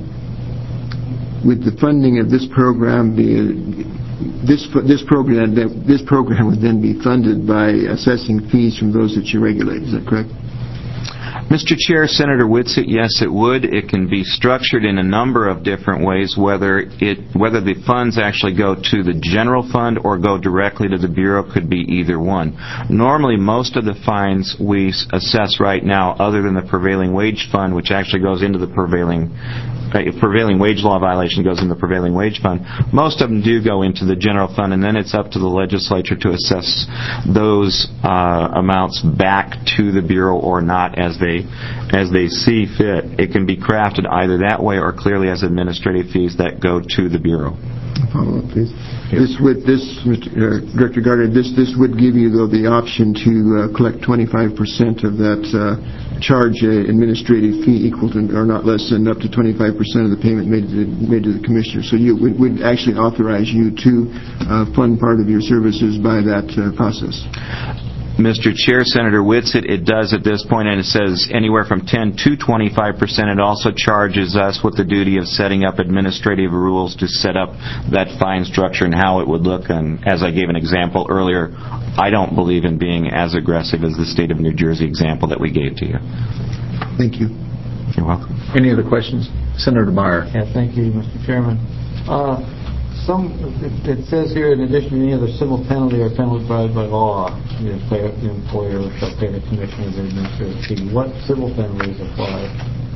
would the funding of this program be uh, this this program this program would then be funded by assessing fees from those that you regulate? Is that correct? Mister Chair, Senator Whitsitt, yes, it would. It can be structured in a number of different ways, whether it whether the funds actually go to the general fund or go directly to the Bureau could be either one. Normally, most of the fines we assess right now, other than the prevailing wage fund, which actually goes into the prevailing If prevailing wage law violation goes in the prevailing wage fund, most of them do go into the general fund, and then it's up to the legislature to assess those uh, amounts back to the Bureau or not as they as they see fit. It can be crafted either that way or clearly as administrative fees that go to the Bureau. Follow up, please. This would this Mister Uh, Director Gardner, this this would give you though the option to uh, collect twenty-five percent of that uh, charge uh, administrative fee equal to or not less than up to twenty-five percent of the payment made to the, made to the commissioner. So you would, would actually authorize you to uh, fund part of your services by that uh, process. Mister Chair, Senator Whitsitt, it does at this point, and it says anywhere from ten to twenty-five percent. It also charges us with the duty of setting up administrative rules to set up that fine structure and how it would look. And as I gave an example earlier, I don't believe in being as aggressive as the state of New Jersey example that we gave to you. Thank you. You're welcome. Any other questions? Senator Meyer. Yeah, thank you, Mister Chairman. Uh, Some, it, it says here, in addition to any other civil penalty or penalty provided by law, the employer, the employer shall pay the commissioner the administrative fee. What civil penalties apply?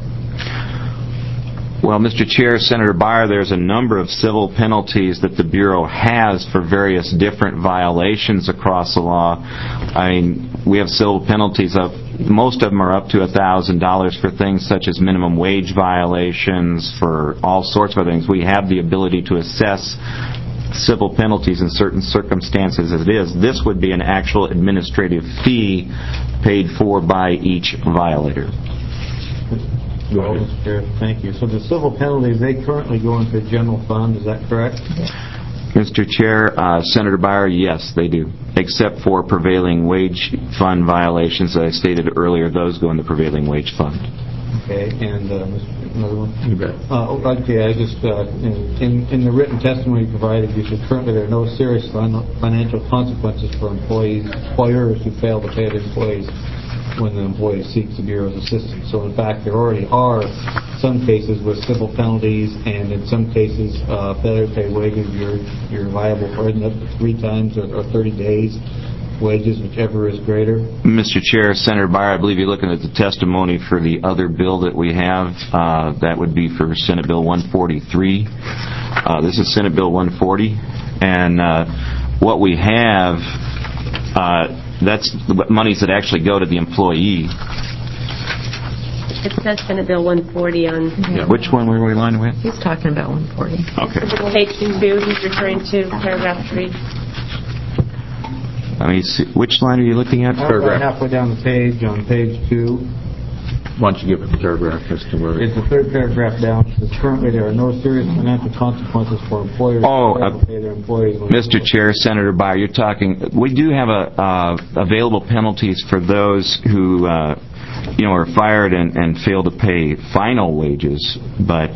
Well, Mister Chair, Senator Beyer, there's a number of civil penalties that the Bureau has for various different violations across the law. I mean, we have civil penalties of, most of them are up to one thousand dollars for things such as minimum wage violations, for all sorts of things. We have the ability to assess civil penalties in certain circumstances as it is. This would be an actual administrative fee paid for by each violator. Go ahead. Mister Chair, thank you. So the civil penalties, they currently go into the general fund, is that correct? Mister Chair, uh, Senator Beyer, yes, they do. Except for prevailing wage fund violations that I stated earlier, those go in the prevailing wage fund. Okay, and uh, Mister another one? You bet. Uh, okay, I just, uh, in, in the written testimony you provided, you said currently there are no serious financial consequences for employees, employers who fail to pay their employees when the employee seeks the Bureau's assistance. So, in fact, there already are some cases with civil penalties, and in some cases, uh, failure to pay wages, you're, you're liable for up to three times or, or thirty days wages, whichever is greater. Mister Chair, Senator Beyer, I believe you're looking at the testimony for the other bill that we have. Uh, that would be for Senate Bill one forty-three. Uh, this is Senate Bill one forty, and uh, what we have, uh, that's the monies that actually go to the employee. It says Senate Bill one forty on... Yeah. Which one were we line with? He's talking about one forty. Okay. Page two, he's referring to paragraph three. Let me see. Which line are you looking at? Paragraph. Halfway down the page, on page two. Why don't you give it the paragraph as to where... It's the third paragraph down. It says, currently there are no serious financial consequences for employers oh, who fail to pay their employees. Mister Chair, Senator Beyer, you're talking... We do have a, uh, available penalties for those who, uh, you know, are fired and, and fail to pay final wages, but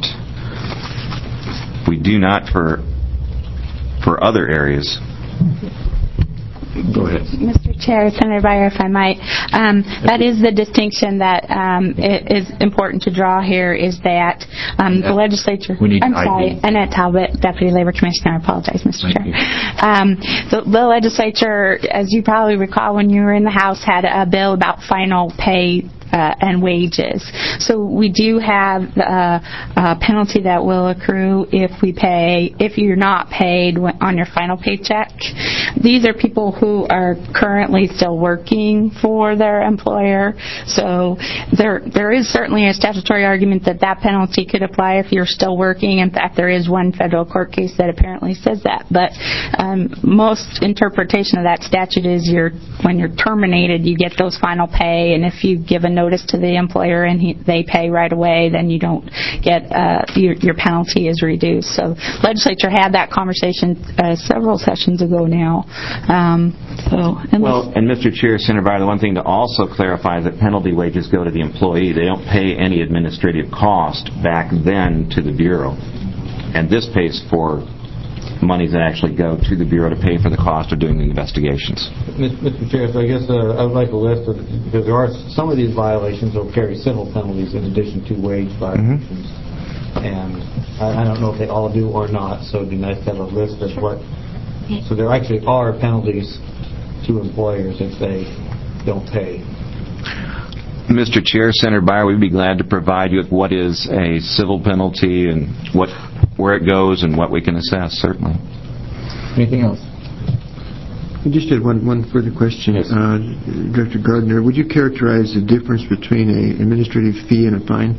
we do not for for other areas. Go ahead. Mister Chair, Senator Beyer, if I might, um, that is the distinction that um, i- is important to draw here, is that um, the legislature... We need I'm I D. sorry, Annette Talbot, Deputy Labor Commissioner. I apologize, Mister Thank Chair. you. Um, the, the legislature, as you probably recall when you were in the House, had a bill about final pay Uh, and wages. So we do have uh, a penalty that will accrue if we pay, if you're not paid when, on your final paycheck. These are people who are currently still working for their employer. So there there is certainly a statutory argument that that penalty could apply if you're still working. In fact, there is one federal court case that apparently says that. But um, most interpretation of that statute is you're, when you're terminated, you get those final pay, and if you give a notice to the employer and he, they pay right away, then you don't get, uh, your, your penalty is reduced. So legislature had that conversation uh, several sessions ago now. Um, so, well, and Mister Chair, Senator Beyer, the one thing to also clarify is that penalty wages go to the employee. They don't pay any administrative cost back then to the Bureau. And this pays for monies that actually go to the Bureau to pay for the cost of doing the investigations. Mister Chair, so I guess uh, I would like a list of, because there are some of these violations will carry civil penalties in addition to wage violations. Mm-hmm. And I, I don't know if they all do or not, so it'd be nice to have a list of what. So there actually are penalties to employers if they don't pay. Mister Chair, Senator Beyer, we'd be glad to provide you with what is a civil penalty and what, where it goes and what we can assess, certainly. Anything else? I just had one, one further question. Yes. Uh, Director Gardner, would you characterize the difference between an administrative fee and a fine?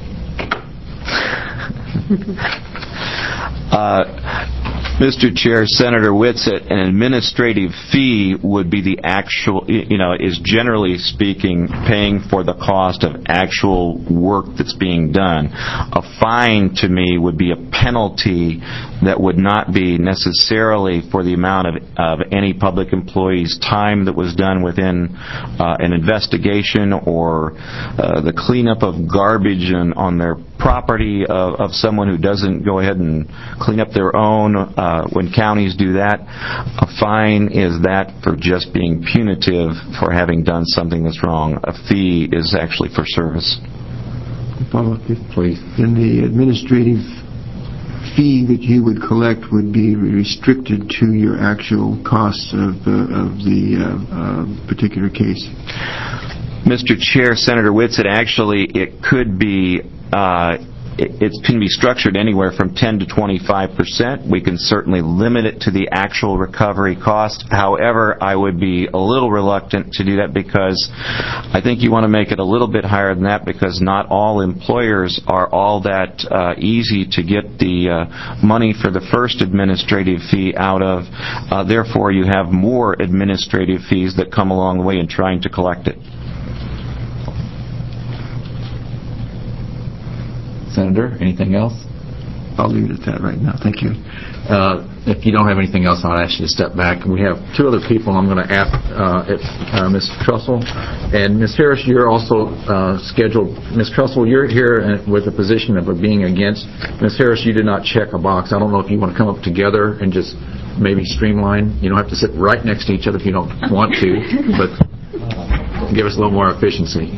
uh, Mister Chair, Senator Whitsett, an administrative fee would be the actual, you know, is generally speaking paying for the cost of actual work that's being done. A fine, to me, would be a penalty that would not be necessarily for the amount of, of any public employee's time that was done within uh, an investigation or uh, the cleanup of garbage on, on their property of, of someone who doesn't go ahead and clean up their own. Uh, when counties do that, a fine is that for just being punitive for having done something that's wrong. A fee is actually for service. Follow up, please. And the administrative fee that you would collect would be restricted to your actual costs of, uh, of the uh, uh, particular case. Mister Chair, Senator Whitsett, actually it could be uh, it, it can be structured anywhere from ten to twenty-five percent. We can certainly limit it to the actual recovery cost. However, I would be a little reluctant to do that because I think you want to make it a little bit higher than that because not all employers are all that uh, easy to get the uh, money for the first administrative fee out of. Uh, therefore, you have more administrative fees that come along the way in trying to collect it. Senator, anything else? I'll leave it at that right now. Thank you. Uh, if you don't have anything else, I'll ask you to step back. We have two other people I'm going to ask, uh, if, uh, Miz Trussell and Miz Harris, you're also uh, scheduled. Miz Trussell, you're here with a position of being against. Miz Harris, you did not check a box. I don't know if you want to come up together and just maybe streamline. You don't have to sit right next to each other if you don't want to, but give us a little more efficiency.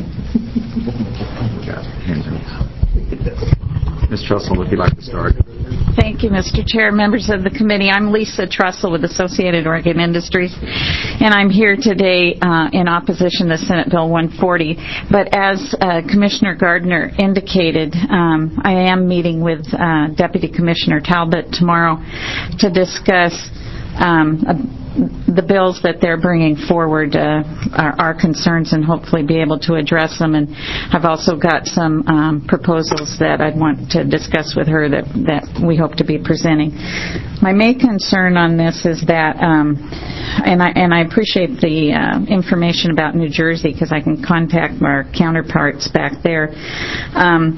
Miz Trussell, if you'd like to start. Thank you, Mister Chair, members of the committee. I'm Lisa Trussell with Associated Oregon Industries, and I'm here today uh, in opposition to Senate Bill one forty. But as uh, Commissioner Gardner indicated, um, I am meeting with uh, Deputy Commissioner Talbot tomorrow to discuss um, a the bills that they're bringing forward, uh, are, are concerns, and hopefully be able to address them. And I've also got some um, proposals that I'd want to discuss with her that, that we hope to be presenting. My main concern on this is that, um, and I and I appreciate the uh, information about New Jersey because I can contact our counterparts back there. Um,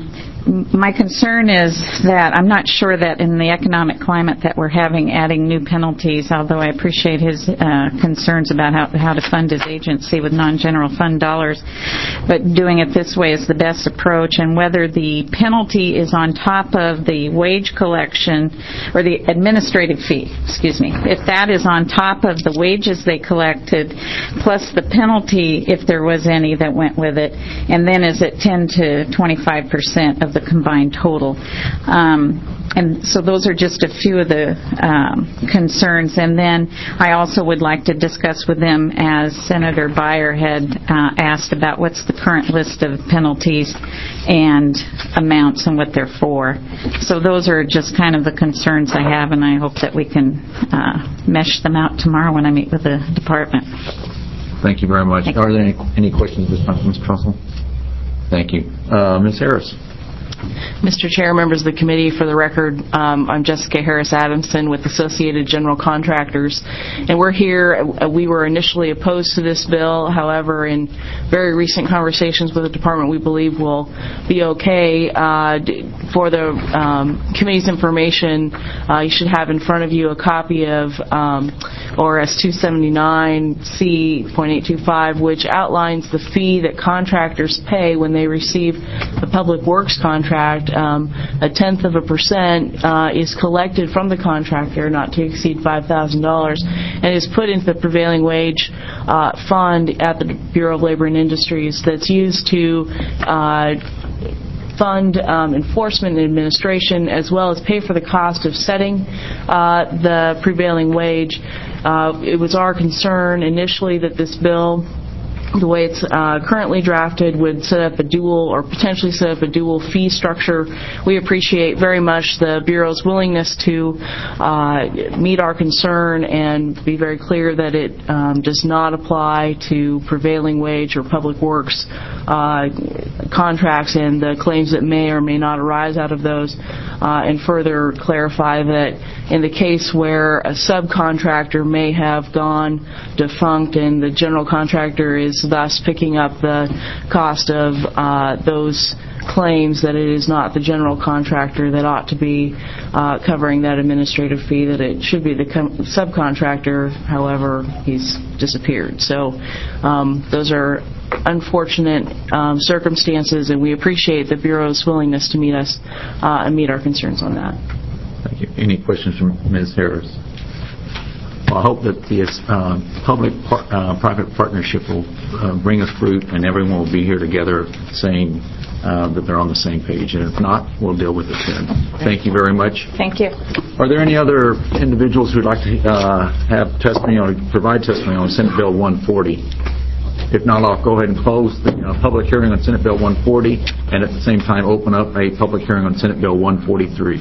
my concern is that I'm not sure that in the economic climate that we're having, adding new penalties, although I appreciate his uh, concerns about how, how to fund his agency with non-general fund dollars, but doing it this way is the best approach, and whether the penalty is on top of the wage collection, or the administrative fee, excuse me, if that is on top of the wages they collected, plus the penalty, if there was any that went with it, and then is it ten to twenty-five percent of the combined total. Um, and so those are just a few of the um, concerns. And then I also would like to discuss with them, as Senator Beyer had uh, asked, about what's the current list of penalties and amounts and what they're for. So those are just kind of the concerns I have, and I hope that we can uh, mesh them out tomorrow when I meet with the department. Thank you very much. Thank Are there any, any questions at this time, Miz Trussell? Thank you. Uh, Miz Harris. Mister Chair, members of the committee, for the record, um, I'm Jessica Harris Adamson with Associated General Contractors, and we're here. Uh, we were initially opposed to this bill. However, in very recent conversations with the department, we believe will be okay. Uh, for the um, committee's information, uh, you should have in front of you a copy of um, O R S two seventy-nine C point eight two five, which outlines the fee that contractors pay when they receive the public works contract. Um, a tenth of a percent uh, is collected from the contractor, not to exceed five thousand dollars, and is put into the prevailing wage uh, fund at the Bureau of Labor and Industries that's used to uh, fund um, enforcement and administration, as well as pay for the cost of setting uh, the prevailing wage. Uh, it was our concern initially that this bill, the way it's uh, currently drafted, would set up a dual, or potentially set up a dual fee structure. We appreciate very much the Bureau's willingness to uh, meet our concern and be very clear that it um, does not apply to prevailing wage or public works uh, contracts and the claims that may or may not arise out of those, uh, and further clarify that in the case where a subcontractor may have gone defunct and the general contractor is thus picking up the cost of uh, those claims, that it is not the general contractor that ought to be uh, covering that administrative fee, that it should be the com- subcontractor. However, he's disappeared. So um, those are unfortunate um, circumstances, and we appreciate the Bureau's willingness to meet us uh, and meet our concerns on that. Thank you. Any questions from Miz Harris? Well, I hope that the uh, public-private par- uh, partnership will uh, bring us fruit, and everyone will be here together saying uh, that they're on the same page. And if not, we'll deal with it then. Thank you very much. Thank you. Are there any other individuals who would like to uh, have testimony or provide testimony on Senate Bill one forty? If not, I'll go ahead and close the uh, public hearing on Senate Bill one forty, and at the same time open up a public hearing on Senate Bill one forty-three.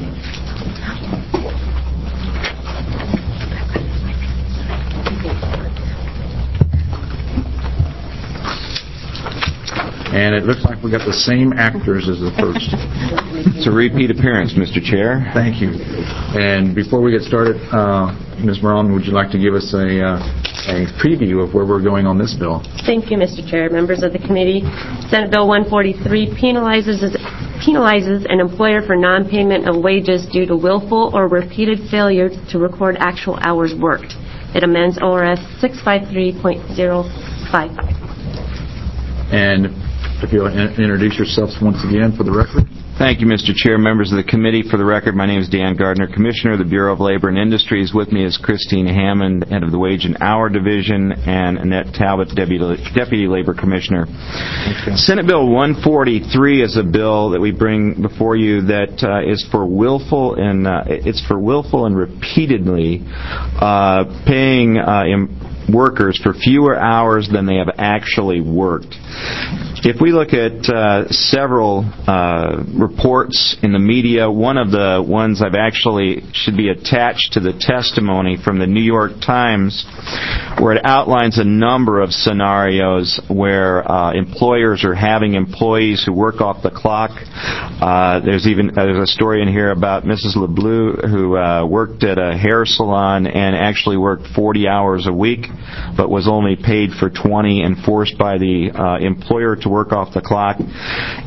And it looks like we got the same actors as the first. It's a repeat appearance, Mister Chair. Thank you. And before we get started, uh, Miz Brown, would you like to give us a, uh, a preview of where we're going on this bill? Thank you, Mister Chair. Members of the committee, Senate Bill one forty-three penalizes penalizes an employer for non-payment of wages due to willful or repeated failure to record actual hours worked. It amends O R S six fifty-three point oh five five. And if you'll in- introduce yourselves once again for the record. Thank you, Mister Chair. Members of the committee, for the record, my name is Dan Gardner, Commissioner of the Bureau of Labor and Industries. With me is Christine Hammond, Head of the Wage and Hour Division, and Annette Talbot, Deputy, Deputy Labor Commissioner. Okay. Senate Bill one forty-three is a bill that we bring before you that uh, is for willful and uh, it's for willful and repeatedly uh, paying uh, em- workers for fewer hours than they have actually worked. If we look at uh, several uh, reports in the media, one of the ones I've actually should be attached to the testimony from the New York Times, where it outlines a number of scenarios where uh, employers are having employees who work off the clock. Uh, there's even there's a story in here about Missus LeBleu, who uh, worked at a hair salon and actually worked forty hours a week, but was only paid for twenty and forced by the uh, employer to work off the clock.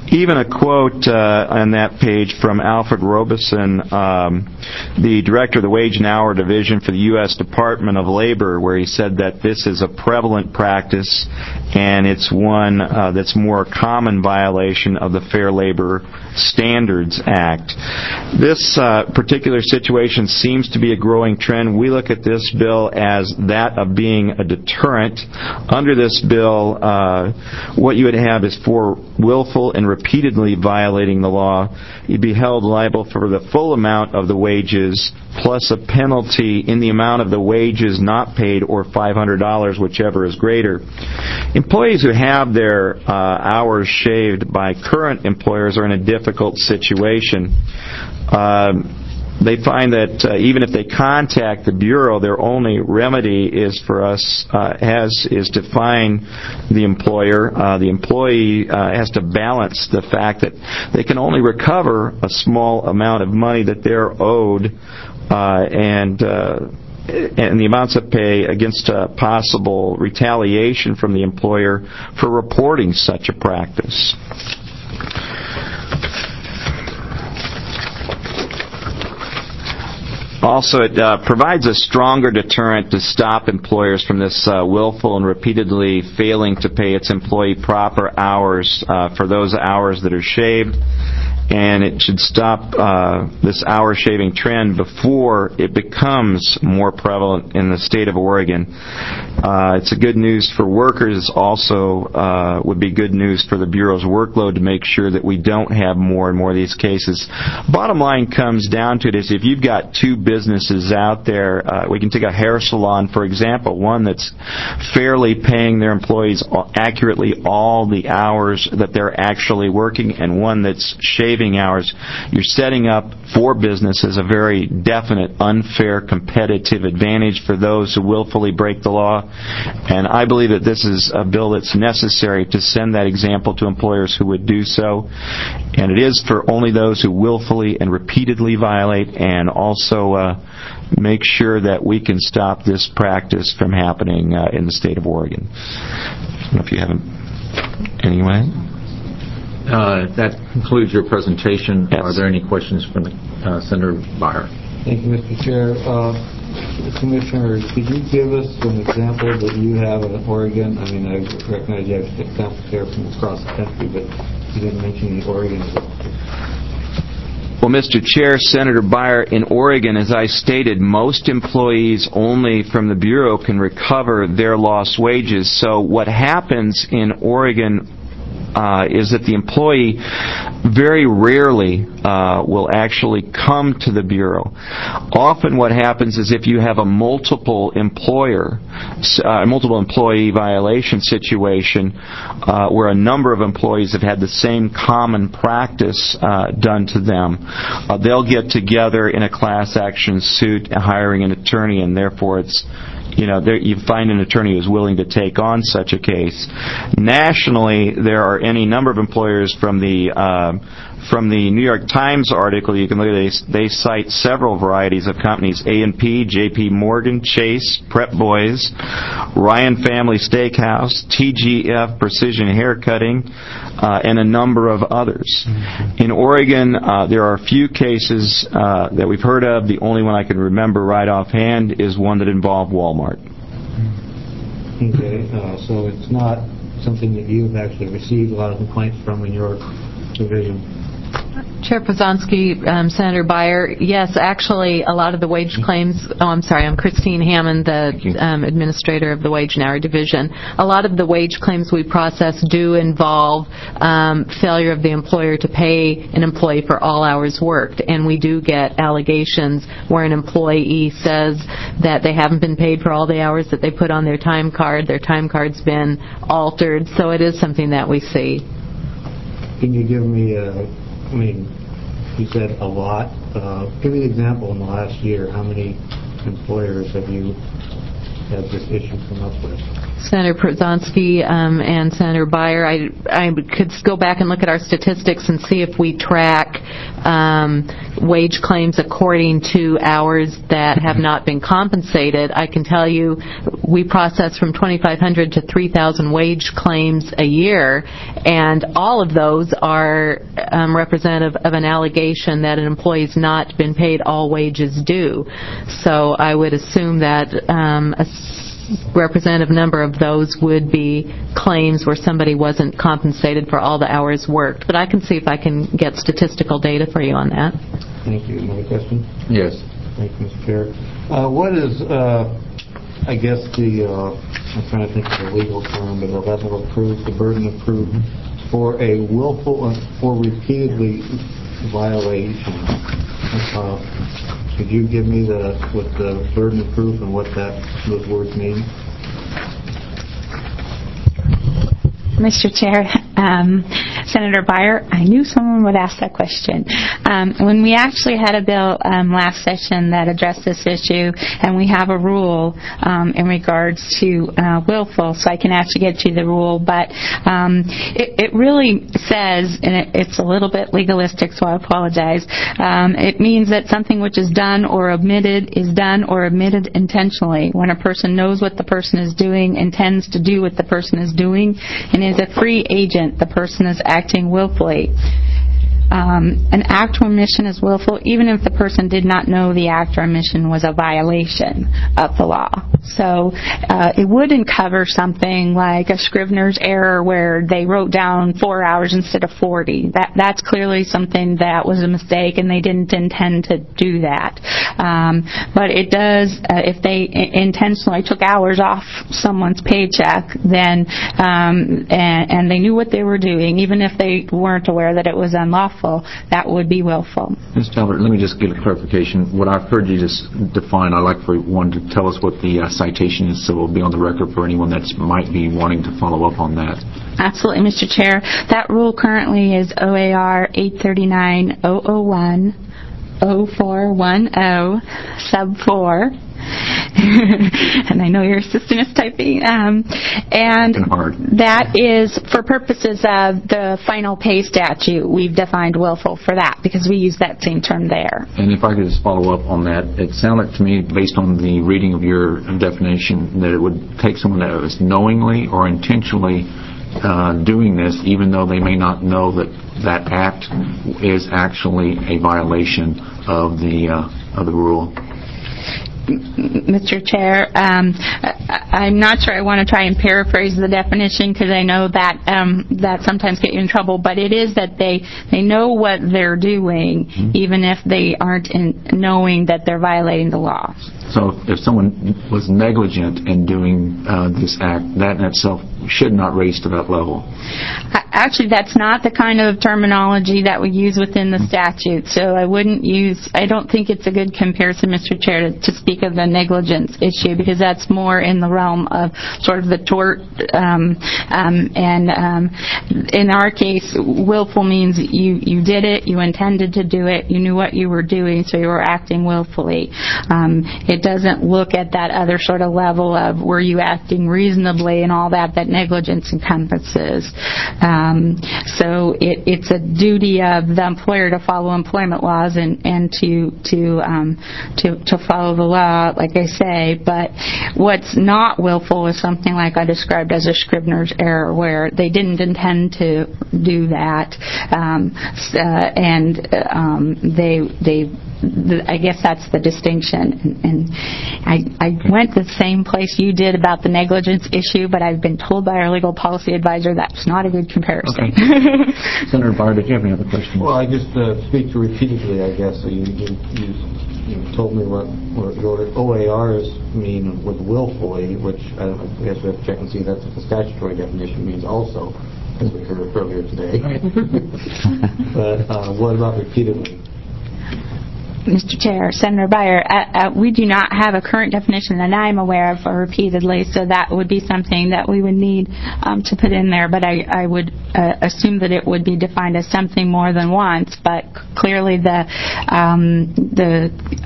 even a quote uh, on that page from Alfred Robeson, um, the director of the Wage and Hour Division for the U S Department of Labor, where he said that this is a prevalent practice and it's one uh, that's more common violation of the Fair Labor Standards Act. This uh, particular situation seems to be a growing trend. We look at this bill as that of being a deterrent. Under this bill, uh, what you would have is for willful and repeatedly violating the law, you'd be held liable for the full amount of the wages plus a penalty in the amount of the wages not paid, or five hundred dollars, whichever is greater. Employees who have their uh, hours shaved by current employers are in a difficult situation. Um, They find that uh, even if they contact the Bureau, their only remedy is for us uh, has is to fine the employer. Uh, the employee uh, has to balance the fact that they can only recover a small amount of money that they're owed, uh, and uh, and the amounts of pay against uh, possible retaliation from the employer for reporting such a practice. Also, it uh, provides a stronger deterrent to stop employers from this uh, willful and repeatedly failing to pay its employee proper hours uh, for those hours that are shaved. And it should stop uh, this hour shaving trend before it becomes more prevalent in the state of Oregon. Uh, it's a good news for workers. Also uh, would be good news for the Bureau's workload to make sure that we don't have more and more of these cases. Bottom line comes down to it is if you've got two businesses out there, uh, we can take a hair salon, for example, one that's fairly paying their employees accurately all the hours that they're actually working, and one that's shaving hours. You're setting up for businesses a very definite unfair competitive advantage for those who willfully break the law. And I believe that this is a bill that's necessary to send that example to employers who would do so. And it is for only those who willfully and repeatedly violate, and also uh, make sure that we can stop this practice from happening uh, in the state of Oregon. I don't know if you haven't. Anyway. Uh, that concludes your presentation. Yes. Are there any questions from the, uh, Senator Beyer? Thank you, Mister Chair. Uh, Commissioner, could you give us an example that you have in Oregon? I mean, I recognize you have examples here from across the country, but you didn't mention the Oregon as well. Well, Mister Chair, Senator Beyer, in Oregon, as I stated, most employees only from the Bureau can recover their lost wages. So what happens in Oregon Uh, is that the employee very rarely uh, will actually come to the Bureau. Often what happens is if you have a multiple employer, uh, multiple employee violation situation uh, where a number of employees have had the same common practice uh, done to them, uh, they'll get together in a class action suit hiring an attorney, and therefore it's You know, there, you find an attorney who's willing to take on such a case. Nationally, there are any number of employers from the uh, from the New York Times article. You can look at it. They, they cite several varieties of companies: A and P, J P Morgan, Chase, Prep Boys, Ryan Family Steakhouse, T G F Precision Haircutting, uh, and a number of others. Mm-hmm. In Oregon, uh, there are a few cases uh, that we've heard of. The only one I can remember right offhand is one that involved Walmart. Okay, uh, so it's not something that you've actually received a lot of complaints from in your division? Chair Pozonsky, um, Senator Beyer, yes, actually, a lot of the wage claims, oh, I'm sorry, I'm Christine Hammond, the um, administrator of the Wage and Hour Division. A lot of the wage claims we process do involve um, failure of the employer to pay an employee for all hours worked, and we do get allegations where an employee says that they haven't been paid for all the hours that they put on their time card, their time card's been altered, so it is something that we see. Can you give me a I mean, you said a lot. Uh, give me an example in the last year. How many employers have you had this issue come up with? Senator Prozonsky um, and Senator Beyer, I, I could go back and look at our statistics and see if we track um, wage claims according to hours that have not been compensated. I can tell you we process from twenty-five hundred to three thousand wage claims a year, and all of those are um, representative of an allegation that an employee has not been paid all wages due. So I would assume that um, a representative number of those would be claims where somebody wasn't compensated for all the hours worked. But I can see if I can get statistical data for you on that. Thank you. Another question? Yes. Thank you, Mister Chair. Uh, what is, uh, I guess, the, uh, I'm trying to think of the legal term, but the level of proof, the burden of proof for a willful or repeatedly violation? Uh, Could you give me the what the burden of proof and what that those words mean? Mister Chair, um, Senator Beyer, I knew someone would ask that question. Um, when we actually had a bill um, last session that addressed this issue, and we have a rule um, in regards to uh, willful, so I can actually get you the rule, but um, it, it really says, and it, it's a little bit legalistic, so I apologize, um, it means that something which is done or omitted is done or omitted intentionally. When a person knows what the person is doing, intends to do what the person is doing, and is a free agent, the person is acting willfully. Um, an act or omission is willful even if the person did not know the act or omission was a violation of the law. So uh, it wouldn't cover something like a Scrivener's error where they wrote down four hours instead of forty. That that's clearly something that was a mistake and they didn't intend to do that. Um, but it does, uh, if they intentionally took hours off someone's paycheck, then um, and, and they knew what they were doing, even if they weren't aware that it was unlawful, that would be willful. Miz Talbot, let me just get a clarification. What I've heard you just define, I'd like for one to tell us what the uh, citation is, so it'll be on the record for anyone that might be wanting to follow up on that. Absolutely, Mister Chair. That rule currently is O A R eight thirty-nine oh oh one oh four one oh sub four. And I know your assistant is typing. Um, and that is for purposes of the final pay statute. We've defined willful for that because we use that same term there. And if I could just follow up on that, it sounded to me, based on the reading of your definition, that it would take someone that was knowingly or intentionally uh, doing this, even though they may not know that that act is actually a violation of the uh, of the rule. Mister Chair, um, I'm not sure I want to try and paraphrase the definition because I know that um, that sometimes get you in trouble, but it is that they, they know what they're doing, mm-hmm. even if they aren't in knowing that they're violating the law. So if someone was negligent in doing uh, this act, that in itself should not raise to that level. Actually, that's not the kind of terminology that we use within the statute, so I wouldn't use, I don't think it's a good comparison, Mister Chair, to, to speak of the negligence issue, because that's more in the realm of sort of the tort, um, um, and um, in our case, willful means you, you did it, you intended to do it, you knew what you were doing, so you were acting willfully. Um, it doesn't look at that other sort of level of were you acting reasonably and all that that negligence encompasses. Um, so it, it's a duty of the employer to follow employment laws and, and to to, um, to to follow the law, like I say. But what's not willful is something like I described as a Scrivener's error, where they didn't intend to do that, um, uh, and um, they they. I guess that's the distinction. And, and I, I went the same place you did about the negligence issue, but I've been told by our legal policy advisor that's not a good comparison. Okay. Senator Barr, did you have any other questions? Well, I just uh, speak to repeatedly, I guess. So you, you, you, you told me what, what your O A Rs mean with willfully, which I, don't know, I guess we have to check and see that's what the statutory definition means also, as we heard earlier today. But uh, what about repeatedly? Mister Chair, Senator Beyer, uh, uh, we do not have a current definition that I'm aware of for repeatedly, so that would be something that we would need um, to put in there, but I, I would uh, assume that it would be defined as something more than once, but clearly the um, the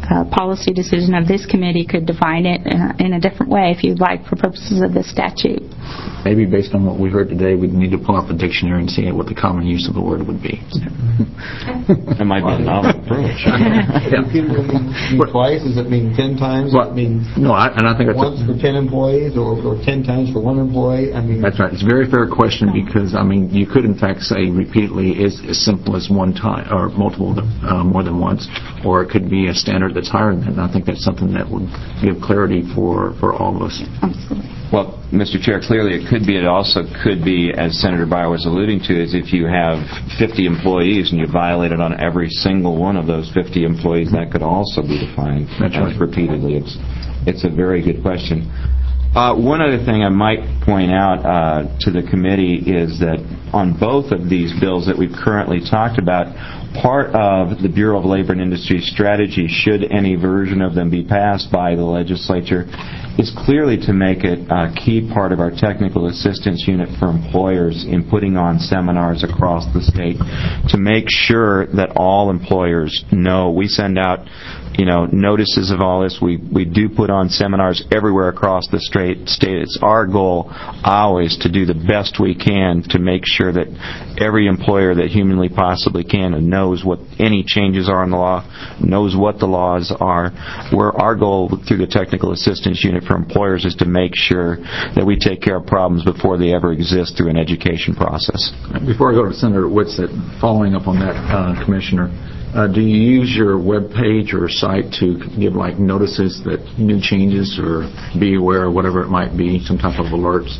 uh, policy decision of this committee could define it in a, in a different way if you'd like for purposes of this statute. Maybe based on what we heard today, we need to pull up the dictionary and see what the common use of the word would be. That might be a novel approach. Do people mean, mean twice? Does it mean ten times? Well, Does it mean no, I, and I think that's once a, for ten employees, or, or ten times for one employee? I mean, that's right. It's a very fair question because I mean you could in fact say repeatedly is as simple as one time or multiple uh, more than once, or it could be a standard that's higher than that. And I think that's something that would give clarity for for all of us. Absolutely. Well, Mister Chair, clearly it could be, it also could be, as Senator Byer was alluding to, is if you have fifty employees and you violate it on every single one of those fifty employees, that could also be defined That's right. repeatedly. It's, it's a very good question. Uh, one other thing I might point out uh, to the committee is that on both of these bills that we've currently talked about, part of the Bureau of Labor and Industry strategy, should any version of them be passed by the legislature, is clearly to make it a key part of our technical assistance unit for employers in putting on seminars across the state to make sure that all employers know. We send out, you know, notices of all this. We we do put on seminars everywhere across the state. State. It's our goal always to do the best we can to make sure that every employer that humanly possibly can knows what any changes are in the law, knows what the laws are. Where our goal through the technical assistance unit for employers is to make sure that we take care of problems before they ever exist through an education process. Before I go to Senator Whitsett, following up on that, uh, Commissioner, uh, do you use your web page or site to give like notices that new changes or be aware of whatever it might be, some type of alerts?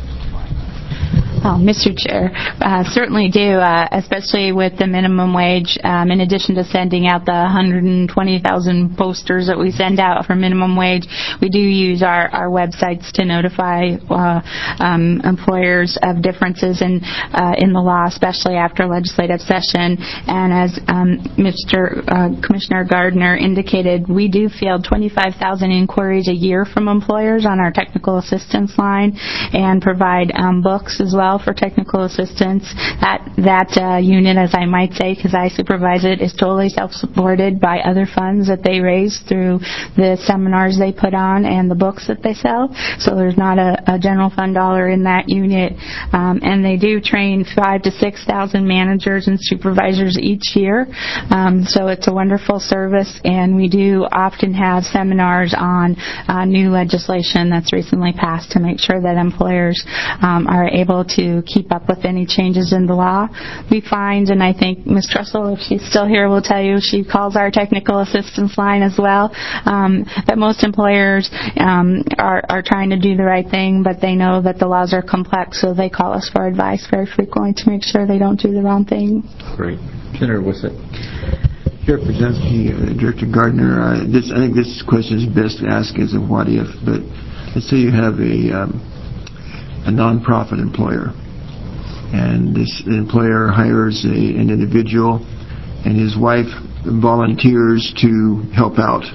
Oh, Mister Chair, uh, certainly do, uh, especially with the minimum wage. Um, in addition to sending out the one hundred twenty thousand posters that we send out for minimum wage, we do use our, our websites to notify uh, um, employers of differences in uh, in the law, especially after legislative session. And as um, Mister Uh, Commissioner Gardner indicated, we do field twenty-five thousand inquiries a year from employers on our technical assistance line and provide um, books as well for technical assistance. That that uh, unit, as I might say, because I supervise it, is totally self-supported by other funds that they raise through the seminars they put on and the books that they sell. So there's not a, a general fund dollar in that unit. Um, and they do train five to six thousand managers and supervisors each year. Um, so it's a wonderful service, and we do often have seminars on uh, new legislation that's recently passed to make sure that employers um, are able to keep up with any changes in the law. We find, and I think Miz Trussell, if she's still here, will tell you, she calls our technical assistance line as well, um, that most employers um, are, are trying to do the right thing, but they know that the laws are complex, so they call us for advice very frequently to make sure they don't do the wrong thing. Great. Senator Whitsett. Chair Pruszynski, uh, Director Gardner, uh, this, I think this question is best asked as a what if, but let's say you have a um, a non-profit employer, and this employer hires a, an individual, and his wife volunteers to help out,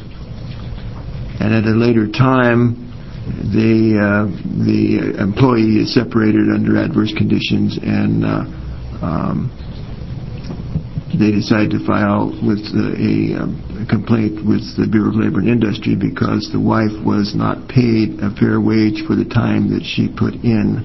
and at a later time they, uh, the employee is separated under adverse conditions, and uh, um, they decide to file with uh, a, a complaint with the Bureau of Labor and Industry because the wife was not paid a fair wage for the time that she put in.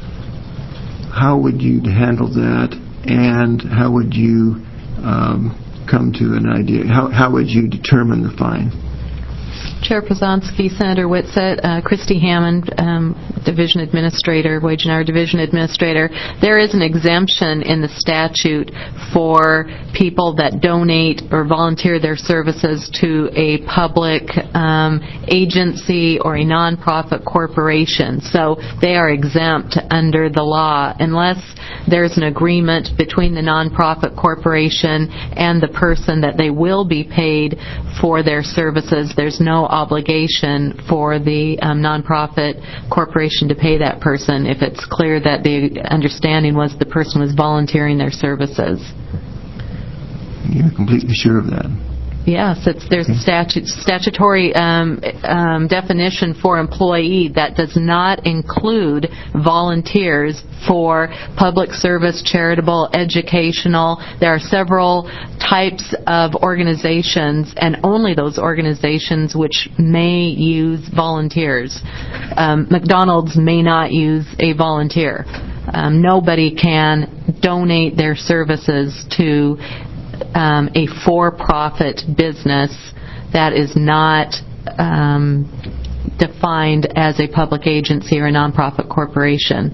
How would you handle that, and how would you um, come to an idea? How, how would you determine the fine? Chair Pruszynski, Senator Whitsett, uh, Christy Hammond, um, Division Administrator, Wage and Hour Division Administrator. There is an exemption in the statute for people that donate or volunteer their services to a public um, agency or a nonprofit corporation. So they are exempt under the law unless there's an agreement between the nonprofit corporation and the person that they will be paid for their services. There's no obligation for the um, nonprofit corporation to pay that person if it's clear that the understanding was the person was volunteering their services. You're completely sure of that? Yes, it's, there's a statute, statutory um, um, definition for employee that does not include volunteers for public service, charitable, educational. There are several types of organizations, and only those organizations which may use volunteers. Um, McDonald's may not use a volunteer. Um, nobody can donate their services to um, a for-profit business that is not um, defined as a public agency or a nonprofit corporation.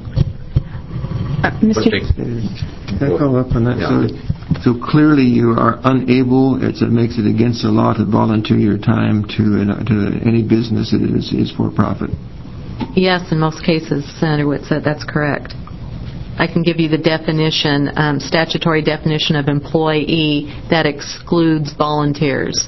Uh, Mister Can I follow up on that? Yeah. So, so clearly you are unable, it's, it makes it against the law to volunteer your time to, uh, to any business that is, is for-profit. Yes, in most cases, Senator Witt said that's correct. I can give you the definition, um, statutory definition of employee that excludes volunteers.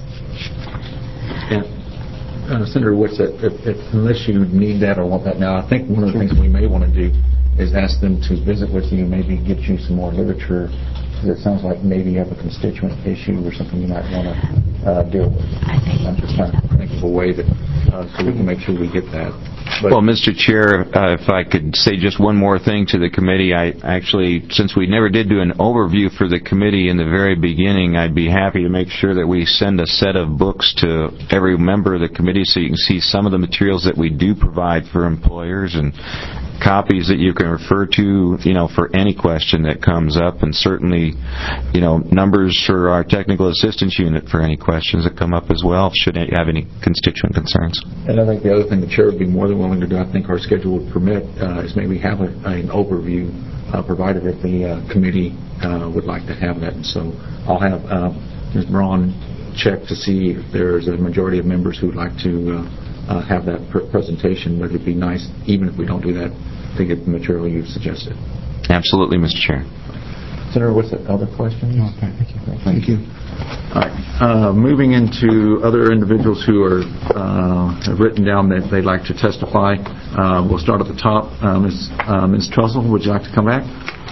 Yeah. Uh, Senator Witt said, if, if, unless you need that or want that now, I think one of the things we may want to do is ask them to visit with you, maybe get you some more literature, because it sounds like maybe you have a constituent issue or something you might want to uh, deal with. I'm just trying to think of a way that uh, so we can make sure we get that. But well, Mister Chair, uh, if I could say just one more thing to the committee, I actually, since we never did do an overview for the committee in the very beginning, I'd be happy to make sure that we send a set of books to every member of the committee so you can see some of the materials that we do provide for employers and copies that you can refer to, you know, for any question that comes up, and certainly, you know, numbers for our technical assistance unit for any questions that come up as well, should you have any constituent concerns. And I think the other thing the Chair would be more than willing to do, I think our schedule would permit, uh, is maybe have a, an overview uh, provided if the uh, committee uh, would like to have that. And so I'll have uh, Miz Braun check to see if there's a majority of members who would like to uh, Uh, have that pr- presentation, but it'd be nice, even if we don't do that, to get the material you've suggested. Absolutely, Mister Chair. Senator, what's that other question? No, thank you. Thank you. All right. Uh, moving into other individuals who are uh, have written down that they'd like to testify. Uh, we'll start at the top. Uh, Miz Uh, Miz Trussell, would you like to come back?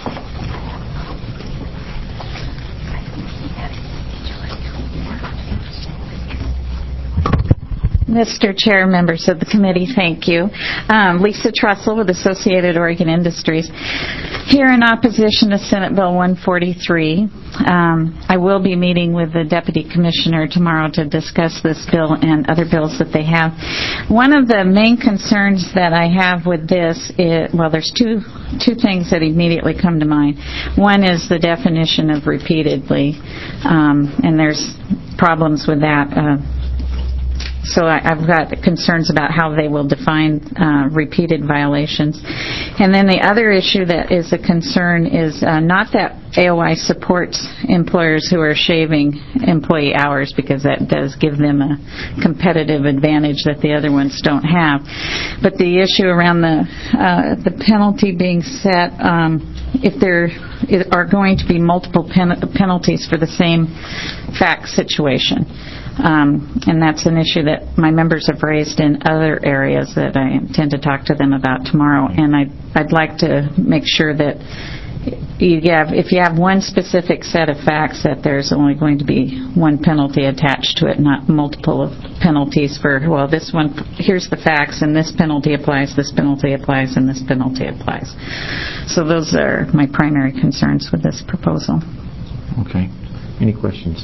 Mister Chair, members of the committee, thank you. Um, Lisa Trussell with Associated Oregon Industries. Here in opposition to Senate Bill one forty-three. Um, I will be meeting with the Deputy Commissioner tomorrow to discuss this bill and other bills that they have. One of the main concerns that I have with this is, well, there's two two things that immediately come to mind. One is the definition of repeatedly, um, and there's problems with that. Uh, So I, I've got concerns about how they will define uh, repeated violations. And then the other issue that is a concern is uh, not that A O I supports employers who are shaving employee hours, because that does give them a competitive advantage that the other ones don't have. But the issue around the uh, the penalty being set, um, if there are going to be multiple pen- penalties for the same fact situation. Um, and that's an issue that my members have raised in other areas that I intend to talk to them about tomorrow. And I'd, I'd like to make sure that you have, if you have one specific set of facts, that there's only going to be one penalty attached to it, not multiple penalties for, well, this one, here's the facts, and this penalty applies, this penalty applies, and this penalty applies. So those are my primary concerns with this proposal. Okay. Any questions?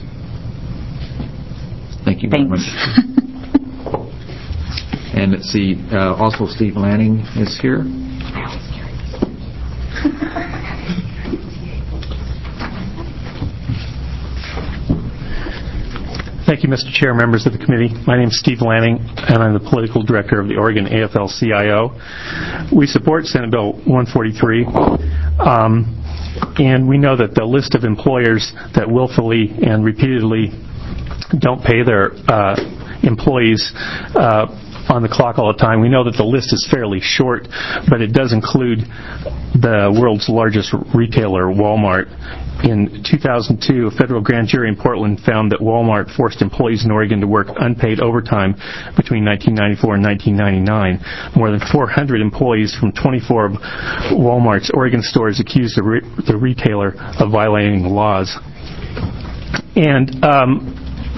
Thank you very Thanks. much. And let's see, uh, also Steve Lanning is here. Thank you, Mister Chair, members of the committee. My name is Steve Lanning, and I'm the political director of the Oregon A F L C I O. We support Senate Bill one forty-three, um, and we know that the list of employers that willfully and repeatedly don't pay their uh, employees uh, on the clock all the time. We know that the list is fairly short, but it does include the world's largest retailer, Walmart. In two thousand two, a federal grand jury in Portland found that Walmart forced employees in Oregon to work unpaid overtime between nineteen ninety-four and nineteen ninety-nine. More than four hundred employees from twenty-four of Walmart's Oregon stores accused the, re- the retailer of violating the laws. And um,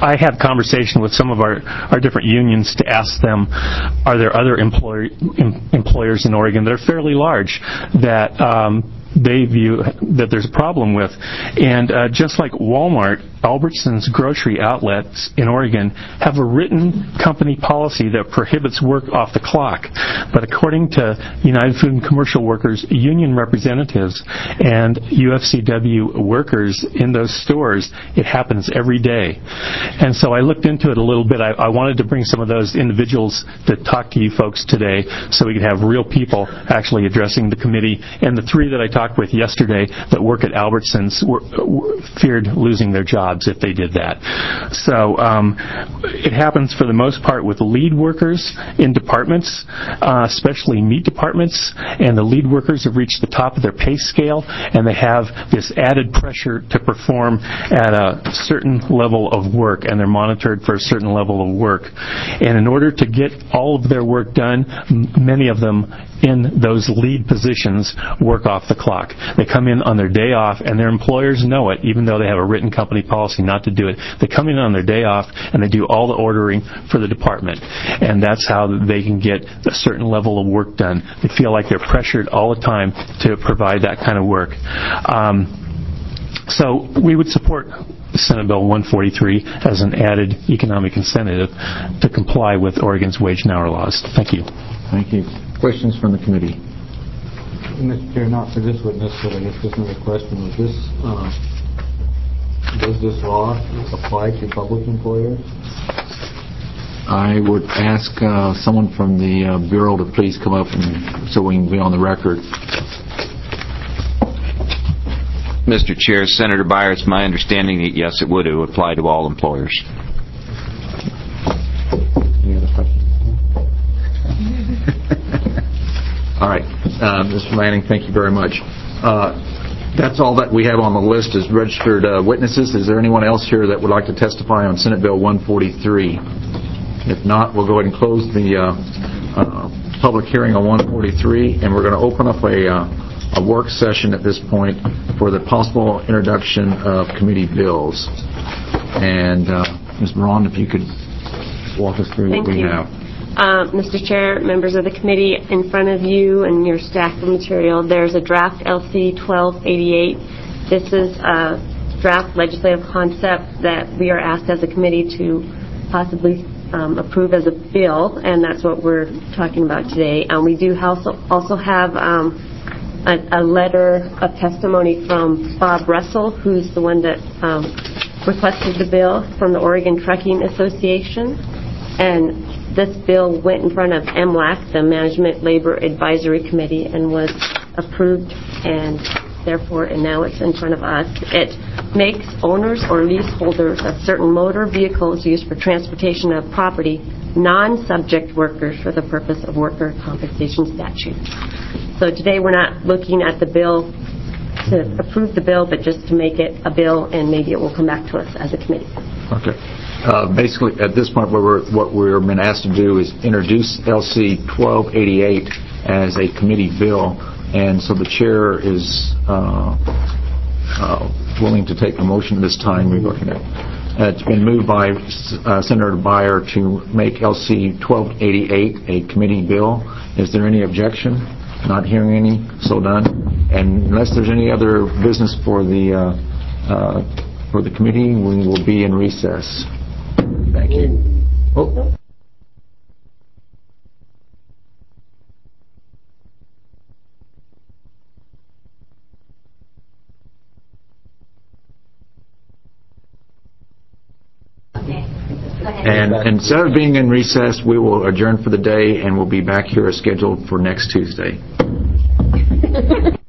I had conversation with some of our, our different unions to ask them, are there other employer, em, employers in Oregon that are fairly large that um, they view that there's a problem with? And uh, just like Walmart, Albertsons grocery outlets in Oregon have a written company policy that prohibits work off the clock. But according to United Food and Commercial Workers union representatives and U F C W workers in those stores, it happens every day. And so I looked into it a little bit. I, I wanted to bring some of those individuals to talk to you folks today so we could have real people actually addressing the committee. And the three that I talked with yesterday that work at Albertsons were, were, feared losing their jobs if they did that. So um, it happens for the most part with lead workers in departments, uh, especially meat departments, and the lead workers have reached the top of their pay scale, and they have this added pressure to perform at a certain level of work, and they're monitored for a certain level of work. And in order to get all of their work done, m- many of them in those lead positions work off the clock. They come in on their day off, and their employers know it, even though they have a written company policy not to do it. They come in on their day off, and they do all the ordering for the department. And that's how they can get a certain level of work done. They feel like they're pressured all the time to provide that kind of work. Um, so we would support Senate Bill one forty-three as an added economic incentive to comply with Oregon's wage and hour laws. Thank you. Thank you. Questions from the committee? Mister Chair, not for this witness, but I guess just another question. Is this, uh, does this law apply to public employers? I would ask uh, someone from the uh, Bureau to please come up and so we can be on the record. Mister Chair, Senator Byer, it's my understanding that yes, it would, it would apply to all employers. Any other questions? All right. Uh, Mister Lanning, thank you very much. Uh, that's all that we have on the list is registered uh, witnesses. Is there anyone else here that would like to testify on Senate Bill one forty-three? If not, we'll go ahead and close the uh, uh, public hearing on one forty-three, and we're going to open up a, uh, a work session at this point for the possible introduction of committee bills. And uh, Miz Braun, if you could walk us through Thank what we you. have. Uh, Mister Chair, members of the committee, in front of you and your stack of material, there's a draft L C twelve eighty-eight. This is a draft legislative concept that we are asked as a committee to possibly um, approve as a bill, and that's what we're talking about today. Um, we do also, also have um, a, a letter of testimony from Bob Russell, who's the one that um, requested the bill from the Oregon Trucking Association. And this bill went in front of M L A C, the Management Labor Advisory Committee, and was approved, and therefore, and now it's in front of us. It makes owners or leaseholders of certain motor vehicles used for transportation of property non-subject workers for the purpose of worker compensation statutes. So today we're not looking at the bill to approve the bill, but just to make it a bill, and maybe it will come back to us as a committee. Okay. Uh, basically, at this point, what we're, what we're been asked to do is introduce L C twelve eighty-eight as a committee bill, and so the chair is uh, uh, willing to take a motion this time. We're looking at. Uh, it's been moved by uh, Senator Byer to make L C twelve eighty-eight a committee bill. Is there any objection? Not hearing any, so done. And unless there's any other business for the uh, uh, for the committee, we will be in recess. Thank you. Oh. And instead of being in recess, we will adjourn for the day, and we'll be back here as scheduled for next Tuesday.